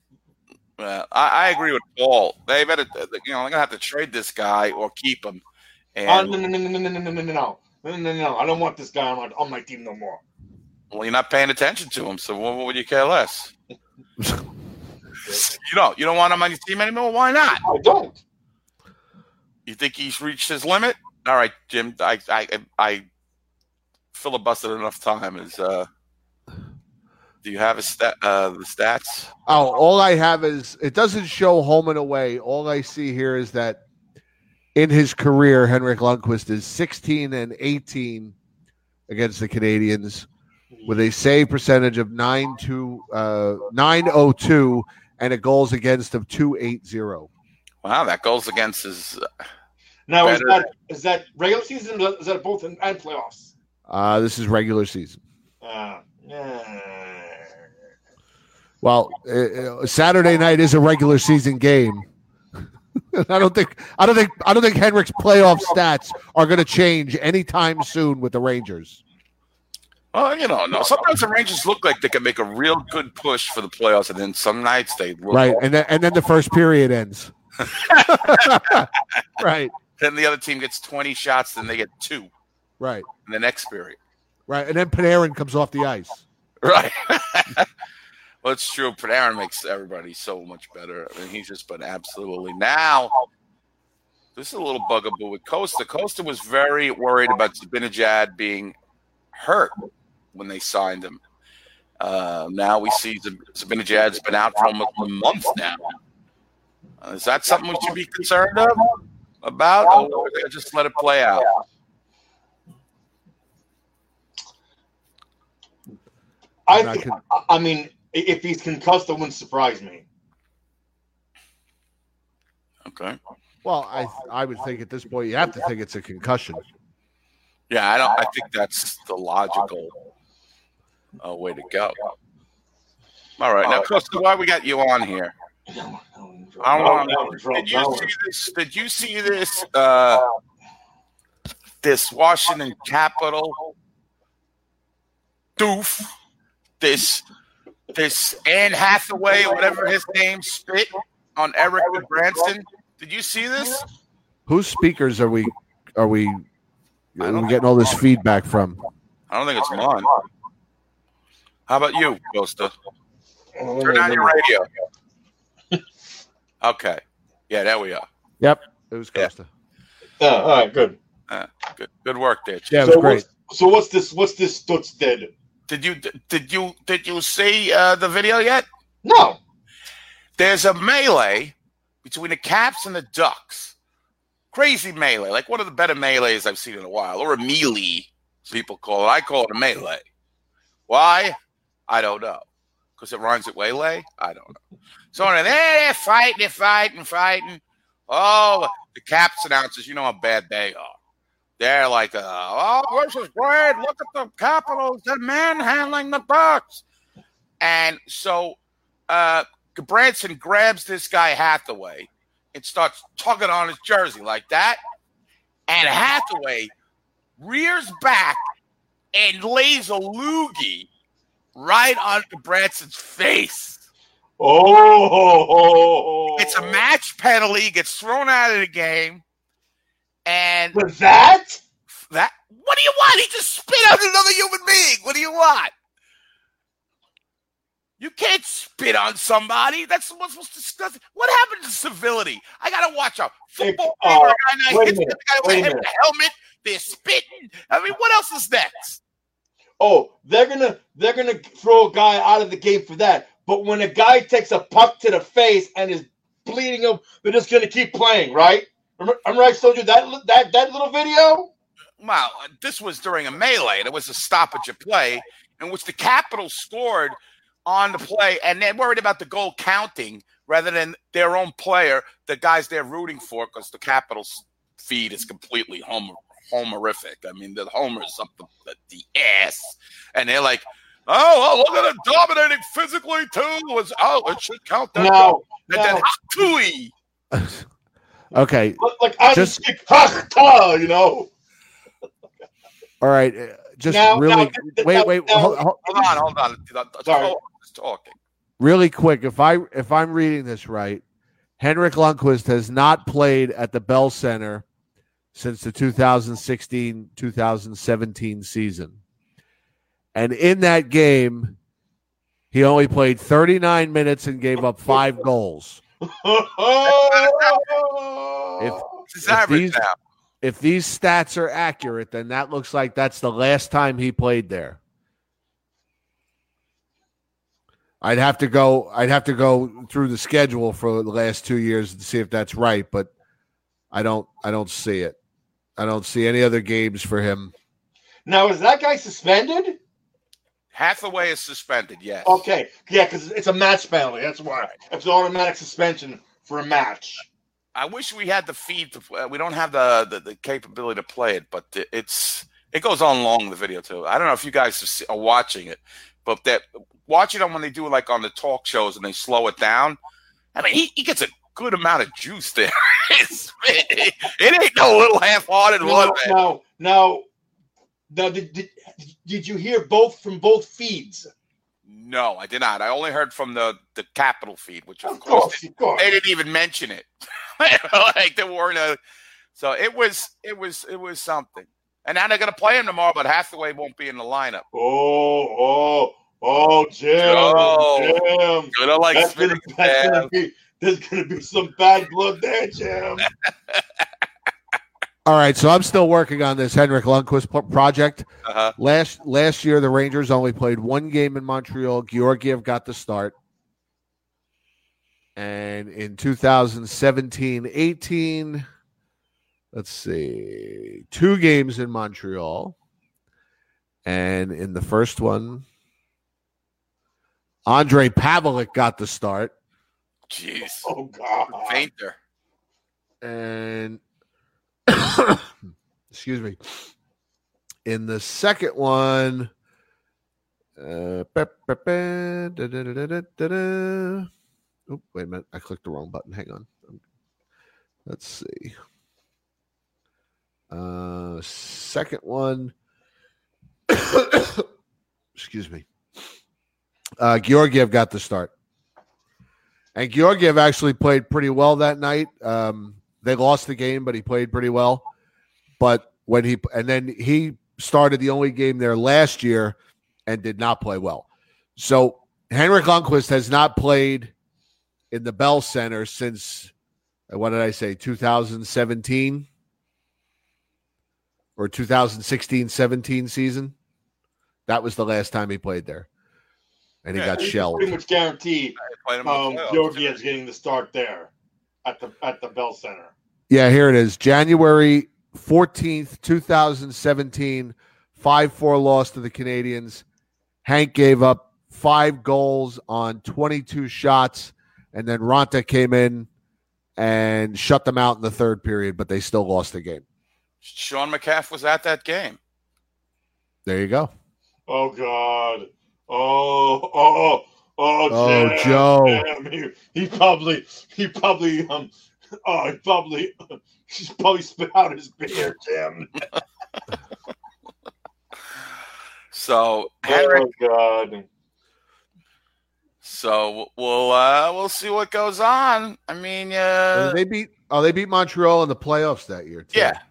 I agree with Paul. They better, they're gonna have to trade this guy or keep him. And No. I don't want this guy on my team no more. Well, you're not paying attention to him, so what would you care less? You don't want him on your team anymore? Why not? I don't. You think he's reached his limit? All right, Jim. I filibustered enough time. Do you have the stats? Oh, all I have is it doesn't show home and away. All I see here is that in his career, Henrik Lundqvist is 16-18 against the Canadians with a save percentage of 902 and a goals against of 280. Wow, that goals against is now better. Is that regular season? Or is that both and playoffs? This is regular season. Yeah. Well, Saturday night is a regular season game. I don't think Henrik's playoff stats are going to change anytime soon with the Rangers. Well, no. Sometimes the Rangers look like they can make a real good push for the playoffs, and then some nights they look right, and then the first period ends. Right. Then the other team gets 20 shots, then they get 2. Right. In the next period. Right, and then Panarin comes off the ice. Right. Well, it's true. Panarin makes everybody so much better. I mean, he's just been absolutely now. This is a little bugaboo with Costa. Costa was very worried about Zibanejad being hurt when they signed him. Now we see Zibanejad's been out for almost a month now. Is that something we should be concerned about, or we're going to just let it play out? I mean, if he's concussed, it wouldn't surprise me. Okay. Well, I would think at this point you have to think it's a concussion. Yeah, I think that's the logical way to go. All right, now, Costa, why we got you on here? Did you see this? This Washington Capital doof. This Anne Hathaway, whatever his name, spit on Eric Branson. Did you see this? Whose speakers are we getting all this feedback from? I don't think it's mine. How about you, Costa? Turn on your radio. Okay. Yeah, there we are. Yep, it was Costa. Yeah. All right, good. Good work there. Yeah, it was great. So what's this Stutz did? Did you see the video yet? No. There's a melee between the Caps and the Ducks. Crazy melee, like one of the better melees I've seen in a while, or a melee, people call it. I call it a melee. Why? I don't know. Because it rhymes with waylay? I don't know. So they're fighting. Oh, the Caps announcers, you know how bad they are. They're like, this is great. Look at the Capitals. They're manhandling the Ducks. And so Branson grabs this guy Hathaway and starts tugging on his jersey like that. And Hathaway rears back and lays a loogie right onto Branson's face. Oh! It's a match penalty. Gets thrown out of the game. And with that, what do you want? He just spit on another human being. What do you want? You can't spit on somebody. That's what's disgusting. What happened to civility? I gotta watch a football game where a guy hits the guy with a helmet. They're spitting. I mean, what else is next? Oh, they're gonna throw a guy out of the game for that. But when a guy takes a puck to the face and is bleeding him, they're just gonna keep playing, right? Remember I showed you that little video? Well, this was during a melee. It was a stoppage of play in which the Capitals scored on the play, and they're worried about the goal counting rather than their own player, the guys they're rooting for, because the Capitals' feed is completely homerific. I mean, the homer's up the ass, and they're like, oh, look at it dominating physically too. It should count that. No. Then Tui. Okay. Like I just speak, you know. All right. Just wait. Hold on. Sorry. Talking. Really quick, if I'm reading this right, Henrik Lundqvist has not played at the Bell Center since the 2016-2017 season. And in that game, He only played 39 minutes and gave up 5 goals. If these stats are accurate, then that looks like that's the last time he played there. I'd have to go through the schedule for the last 2 years to see if that's right, but I don't see it. I don't see any other games for him. Now, is that guy suspended? Hathaway is suspended, yes. Okay. Yeah, because it's a match penalty. That's why. It's automatic suspension for a match. I wish we had the feed to play. We don't have the capability to play it, but it goes on long, the video, too. I don't know if you guys are watching it, but watching them when they do it like on the talk shows and they slow it down, I mean, he gets a good amount of juice there. it ain't no little half-hearted one. No. Did you hear from both feeds? No, I did not. I only heard from the Capital feed, which of course they didn't even mention it. Like they weren't. So it was something. And now they're going to play him tomorrow, but Hathaway won't be in the lineup. Jim. Good, like there's going to be some bad blood there, Jim. All right, so I'm still working on this Henrik Lundqvist project. Uh-huh. Last year, the Rangers only played 1 game in Montreal. Georgiev got the start. And in 2017-18, let's see, 2 games in Montreal. And in the first one, Andrei Pavelec got the start. Jeez. Oh, God. Fainter. And excuse me. In the second one, oh, wait a minute. I clicked the wrong button. Hang on. Let's see. Second one. Excuse me. Georgiev got the start. And Georgiev actually played pretty well that night. They lost the game, but he played pretty well. But then he started the only game there last year and did not play well. So Henrik Lundqvist has not played in the Bell Center since, what did I say, 2017 or 2016-17 season. That was the last time he played there. And he got shelled. Pretty much guaranteed Georgiev's getting the start there at the Bell Center. Yeah, here it is. January 14th, 2017, 5-4 loss to the Canadiens. Hank gave up 5 goals on 22 shots, and then Ronta came in and shut them out in the third period, but they still lost the game. Sean McCaff was at that game. There you go. Oh, God. Oh, Joe. Damn, he probably spit out his beer, Jim. So, oh God. So we'll see what goes on. I mean, they beat Montreal in the playoffs that year too. Yeah.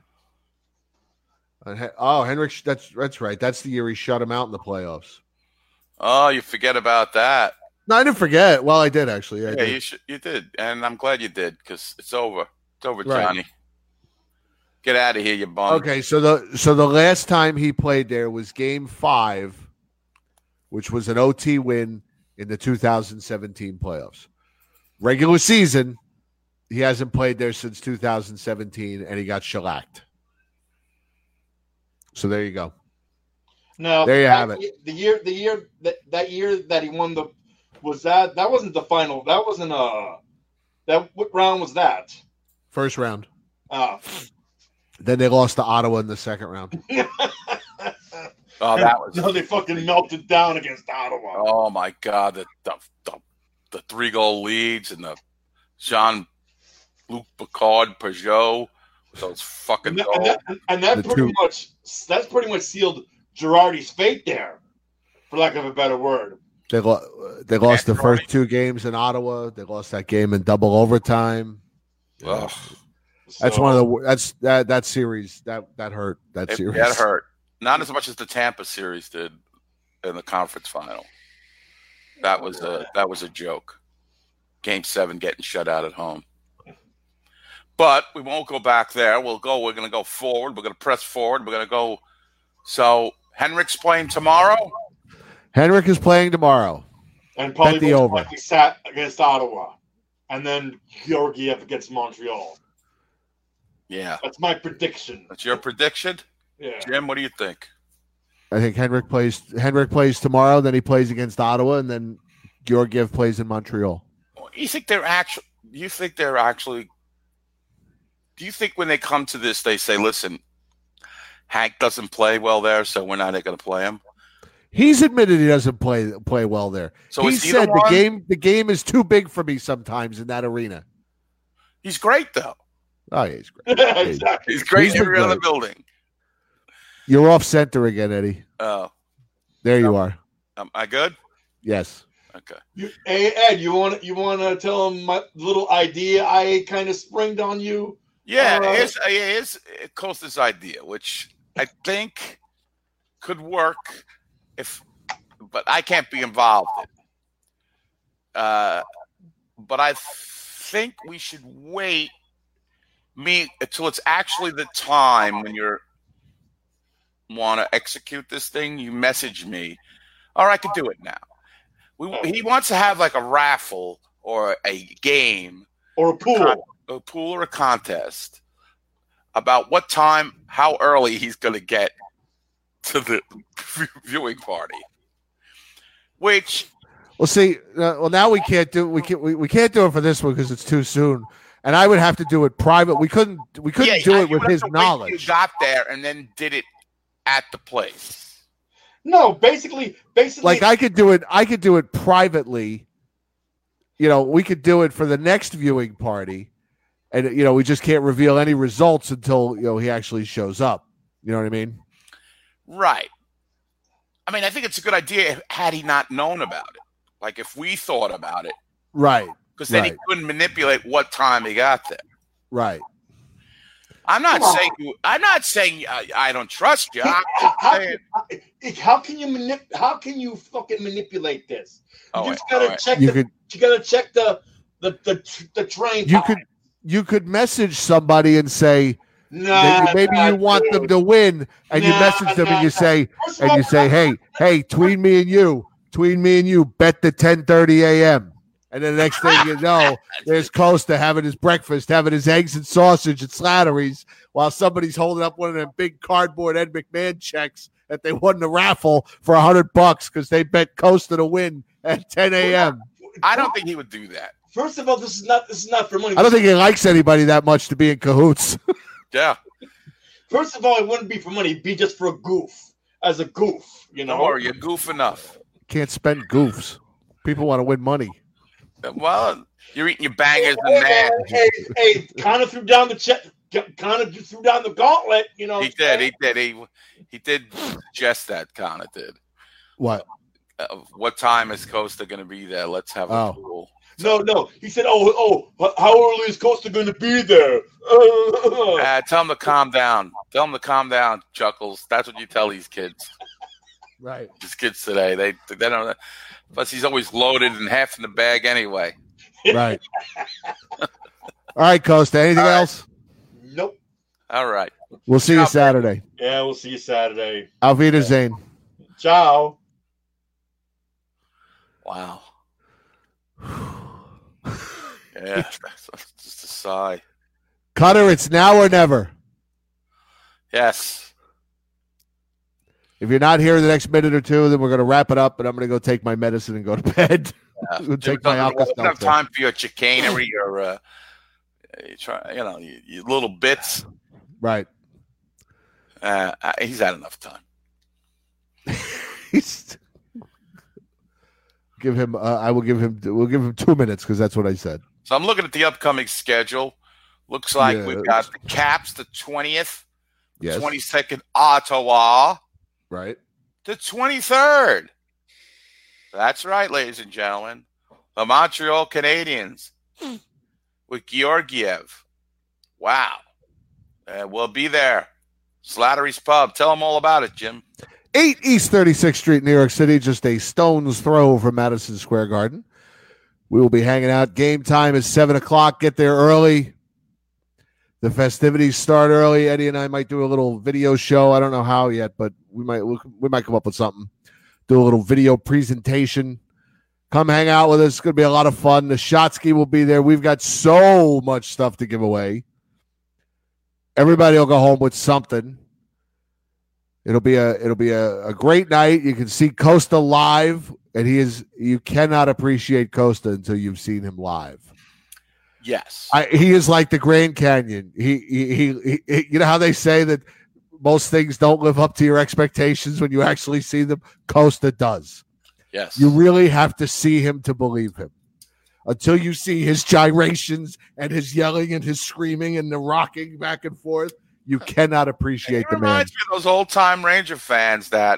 Henrik, that's right. That's the year he shut him out in the playoffs. Oh, you forget about that. No, I didn't forget. Well, I did actually. You did, and I'm glad you did because it's over. It's over, right. Johnny. Get out of here, you bum. Okay, so the last time he played there was Game 5, which was an OT win in the 2017 playoffs. Regular season, he hasn't played there since 2017, and he got shellacked. So there you go. No, there you have it. The year that he won that wasn't the final. That wasn't what round was that? First round. Then they lost to Ottawa in the second round. Oh, that was. No, they fucking melted down against Ottawa. Oh my God, the 3-goal leads and the Jean-Luc Picard-Peugeot, those fucking goals. That's pretty much sealed Girardi's fate there, for lack of a better word. They lost the first 2 games in Ottawa. They lost that game in double overtime. Ugh. That's one of the that series that hurt. That hurt. Not as much as the Tampa series did in the conference final. That was a joke. Game 7 getting shut out at home. But we won't go back there. We're going to go forward. We're going to press forward. We're going to go. So Henrik's playing tomorrow? Henrik is playing tomorrow. And probably Bet the over. Sat against Ottawa. And then Georgiev against Montreal. Yeah. That's my prediction. That's your prediction? Yeah. Jim, what do you think? I think Henrik plays tomorrow, then he plays against Ottawa, and then Georgiev plays in Montreal. You think they're actually do you think when they come to this, they say, listen, Hank doesn't play well there, so we're not going to play him? He's admitted he doesn't play well there. So he said the game is too big for me sometimes in that arena. He's great, though. Oh, yeah, he's great. Exactly. He's great in every other building. You're off center again, Eddie. Oh. There you are. Am I good? Yes. Okay. Hey, Ed, you want to tell him my little idea I kind of springed on you? Yeah, here's Costa's idea, which I think could work but I can't be involved in. But I think we should wait until it's actually the time when you want to execute this thing. You message me, or I could do it now. He wants to have like a raffle or a game or a pool. A pool or a contest about what time, how early he's going to get to the viewing party. Which, well, see, now we can't do we can't do it for this one because it's too soon, and I would have to do it private. We couldn't do it with his knowledge. You got there and then did it at the place. No, basically, like I could do it privately. We could do it for the next viewing party. And, we just can't reveal any results until, he actually shows up. You know what I mean? Right. I mean, I think it's a good idea had he not known about it. Like if we thought about it. Right. Because then he couldn't manipulate what time he got there. Right. I'm not saying I don't trust you. How can you fucking manipulate this? You just gotta check you gotta check the train. You could message somebody and say maybe you want them to win, and you message them and you say hey, between me and you, bet the 10:30 a.m. And then the next thing you know, there's Costa having his breakfast, having his eggs and sausage at Slattery's, while somebody's holding up one of them big cardboard Ed McMahon checks that they won the raffle for $100 because they bet Costa to win at 10 a.m. I don't think he would do that. First of all, this is not for money. I don't think he likes anybody that much to be in cahoots. Yeah. First of all, it wouldn't be for money; it'd be just for a goof, as a goof, Or you're goof enough. Can't spend goofs. People want to win money. Well, you're eating your bangers and mash. Hey, kind of threw down the gauntlet. He did suggest that. Kind of did. What? What time is Costa going to be there? Let's have a pool. No. He said, how early is Costa going to be there? Tell him to calm down. Tell him to calm down, Chuckles. That's what you tell these kids. Right. These kids today, they don't. Plus, he's always loaded and half in the bag anyway. Right. All right, Costa. Anything else? Nope. All right. We'll see you Saturday. Yeah, we'll see you Saturday. Auf Wiedersehen. Ciao. Wow. Yeah, that's just a sigh. Cutter, it's now or never. Yes. If you're not here in the next minute or two, then we're going to wrap it up, and I'm going to go take my medicine and go to bed. We'll take my alcohol. Don't have time for your chicanery or your little bits. Right. He's had enough time. We'll give him 2 minutes because that's what I said. So I'm looking at the upcoming schedule. Looks like we've got the Caps the 20th, the 22nd Ottawa, right? The 23rd. That's right, ladies and gentlemen. The Montreal Canadiens with Georgiev. Wow. We'll be there. Slattery's Pub. Tell them all about it, Jim. 8 East 36th Street, New York City, just a stone's throw from Madison Square Garden. We will be hanging out. Game time is 7 o'clock. Get there early. The festivities start early. Eddie and I might do a little video show. I don't know how yet, but we might come up with something. Do a little video presentation. Come hang out with us. It's going to be a lot of fun. The Shotsky will be there. We've got so much stuff to give away. Everybody will go home with something. It'll be a great night. You can see Costa live, and you cannot appreciate Costa until you've seen him live. Yes. He is like the Grand Canyon. He you know how they say that most things don't live up to your expectations when you actually see them? Costa does. Yes. You really have to see him to believe him. Until you see his gyrations and his yelling and his screaming and the rocking back and forth, you cannot appreciate the man. Reminds me of those old-time Ranger fans that,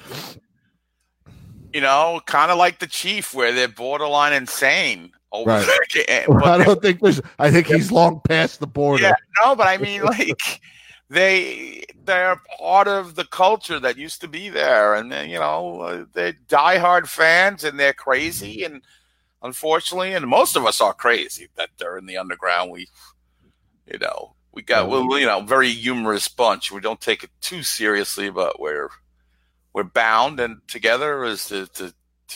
kind of like the Chief, where they're borderline insane. Right. Well, I think he's long past the border. Yeah, no, but I mean, like, they're part of the culture that used to be there, and they're diehard fans, and they're crazy, and unfortunately, and most of us are crazy that they're in the underground. We're very humorous bunch. We don't take it too seriously, but we're bound and together is to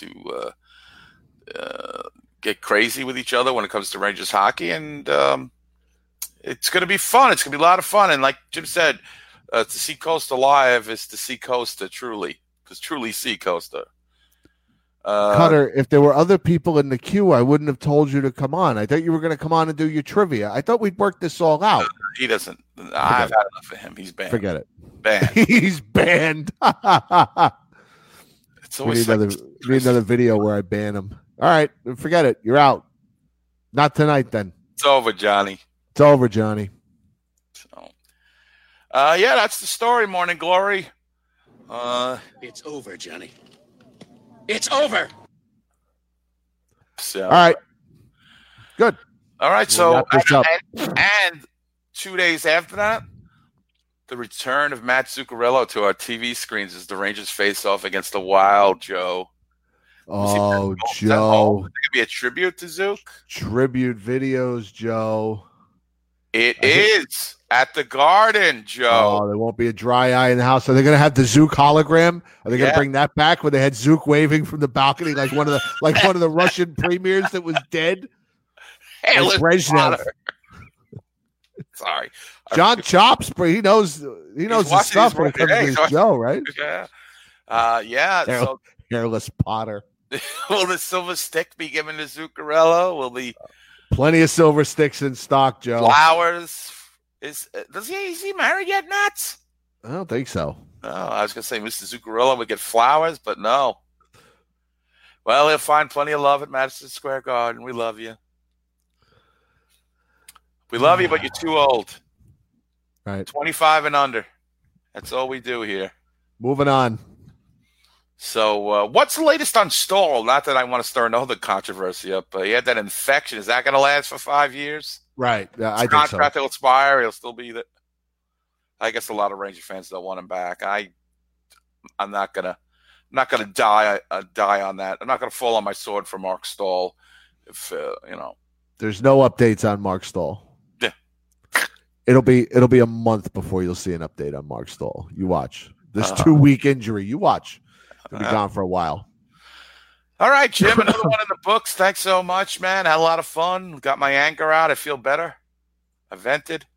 get crazy with each other when it comes to Rangers hockey, and it's going to be fun. It's going to be a lot of fun, and like Jim said, to see Costa live is to see Costa truly, because truly see Costa. Cutter, if there were other people in the queue, I wouldn't have told you to come on. I thought you were going to come on and do your trivia. I thought we'd work this all out. He doesn't. I've had enough of him. He's banned. Forget it. Banned. He's banned. It's always we need another video where I ban him. All right, forget it. You're out. Not tonight, then. It's over, Johnny. It's over, Johnny. So, that's the story, Morning Glory. It's over, Johnny. It's over. So, all right. Good. All right. So, and 2 days after that, the return of Matt Zuccarello to our TV screens as the Rangers face off against the Wild, Joe. Oh, Joe. Is it going to be a tribute to Zook? Tribute videos, Joe. It is at the Garden, Joe. Oh, there won't be a dry eye in the house. Are they going to have the Zook hologram? Are they going to bring that back where they had Zook waving from the balcony like one of the Russian premiers that was dead? Hey, Brezhnev. Sorry, John Chops, but he knows his stuff when it comes to his show, right? Yeah. Hairless Potter. Will the silver stick be given to Zuccarello? Will the plenty of silver sticks in stock, Joe? Flowers. Is he married yet, Nats? I don't think so. No, I was going to say Mr. Zuccarello would get flowers, but no. Well, he'll find plenty of love at Madison Square Garden. We love you. We love you, but you're too old. Right. 25 and under. That's all we do here. Moving on. So, what's the latest on Stahl? Not that I want to stir another controversy up, but he had that infection. Is that going to last for 5 years? Right. Yeah, I think so. Contract will expire. He'll still be there. I guess a lot of Ranger fans don't want him back. I'm not gonna die on that. I'm not gonna fall on my sword for Mark Stahl. If there's no updates on Mark Stahl. Yeah, it'll be a month before you'll see an update on Mark Stahl. You watch this 2-week injury. You watch. He'll be gone for a while. All right, Jim. Another one in the books. Thanks so much, man. Had a lot of fun. Got my anger out. I feel better. I vented.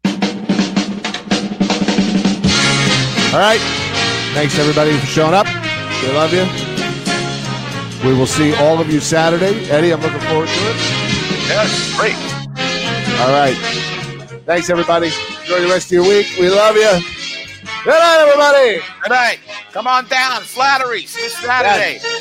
All right. Thanks, everybody, for showing up. We love you. We will see all of you Saturday. Eddie, I'm looking forward to it. Yes, great. All right. Thanks, everybody. Enjoy the rest of your week. We love you. Good night, everybody. Good night. Come on down. Flatteries this Saturday. Yes.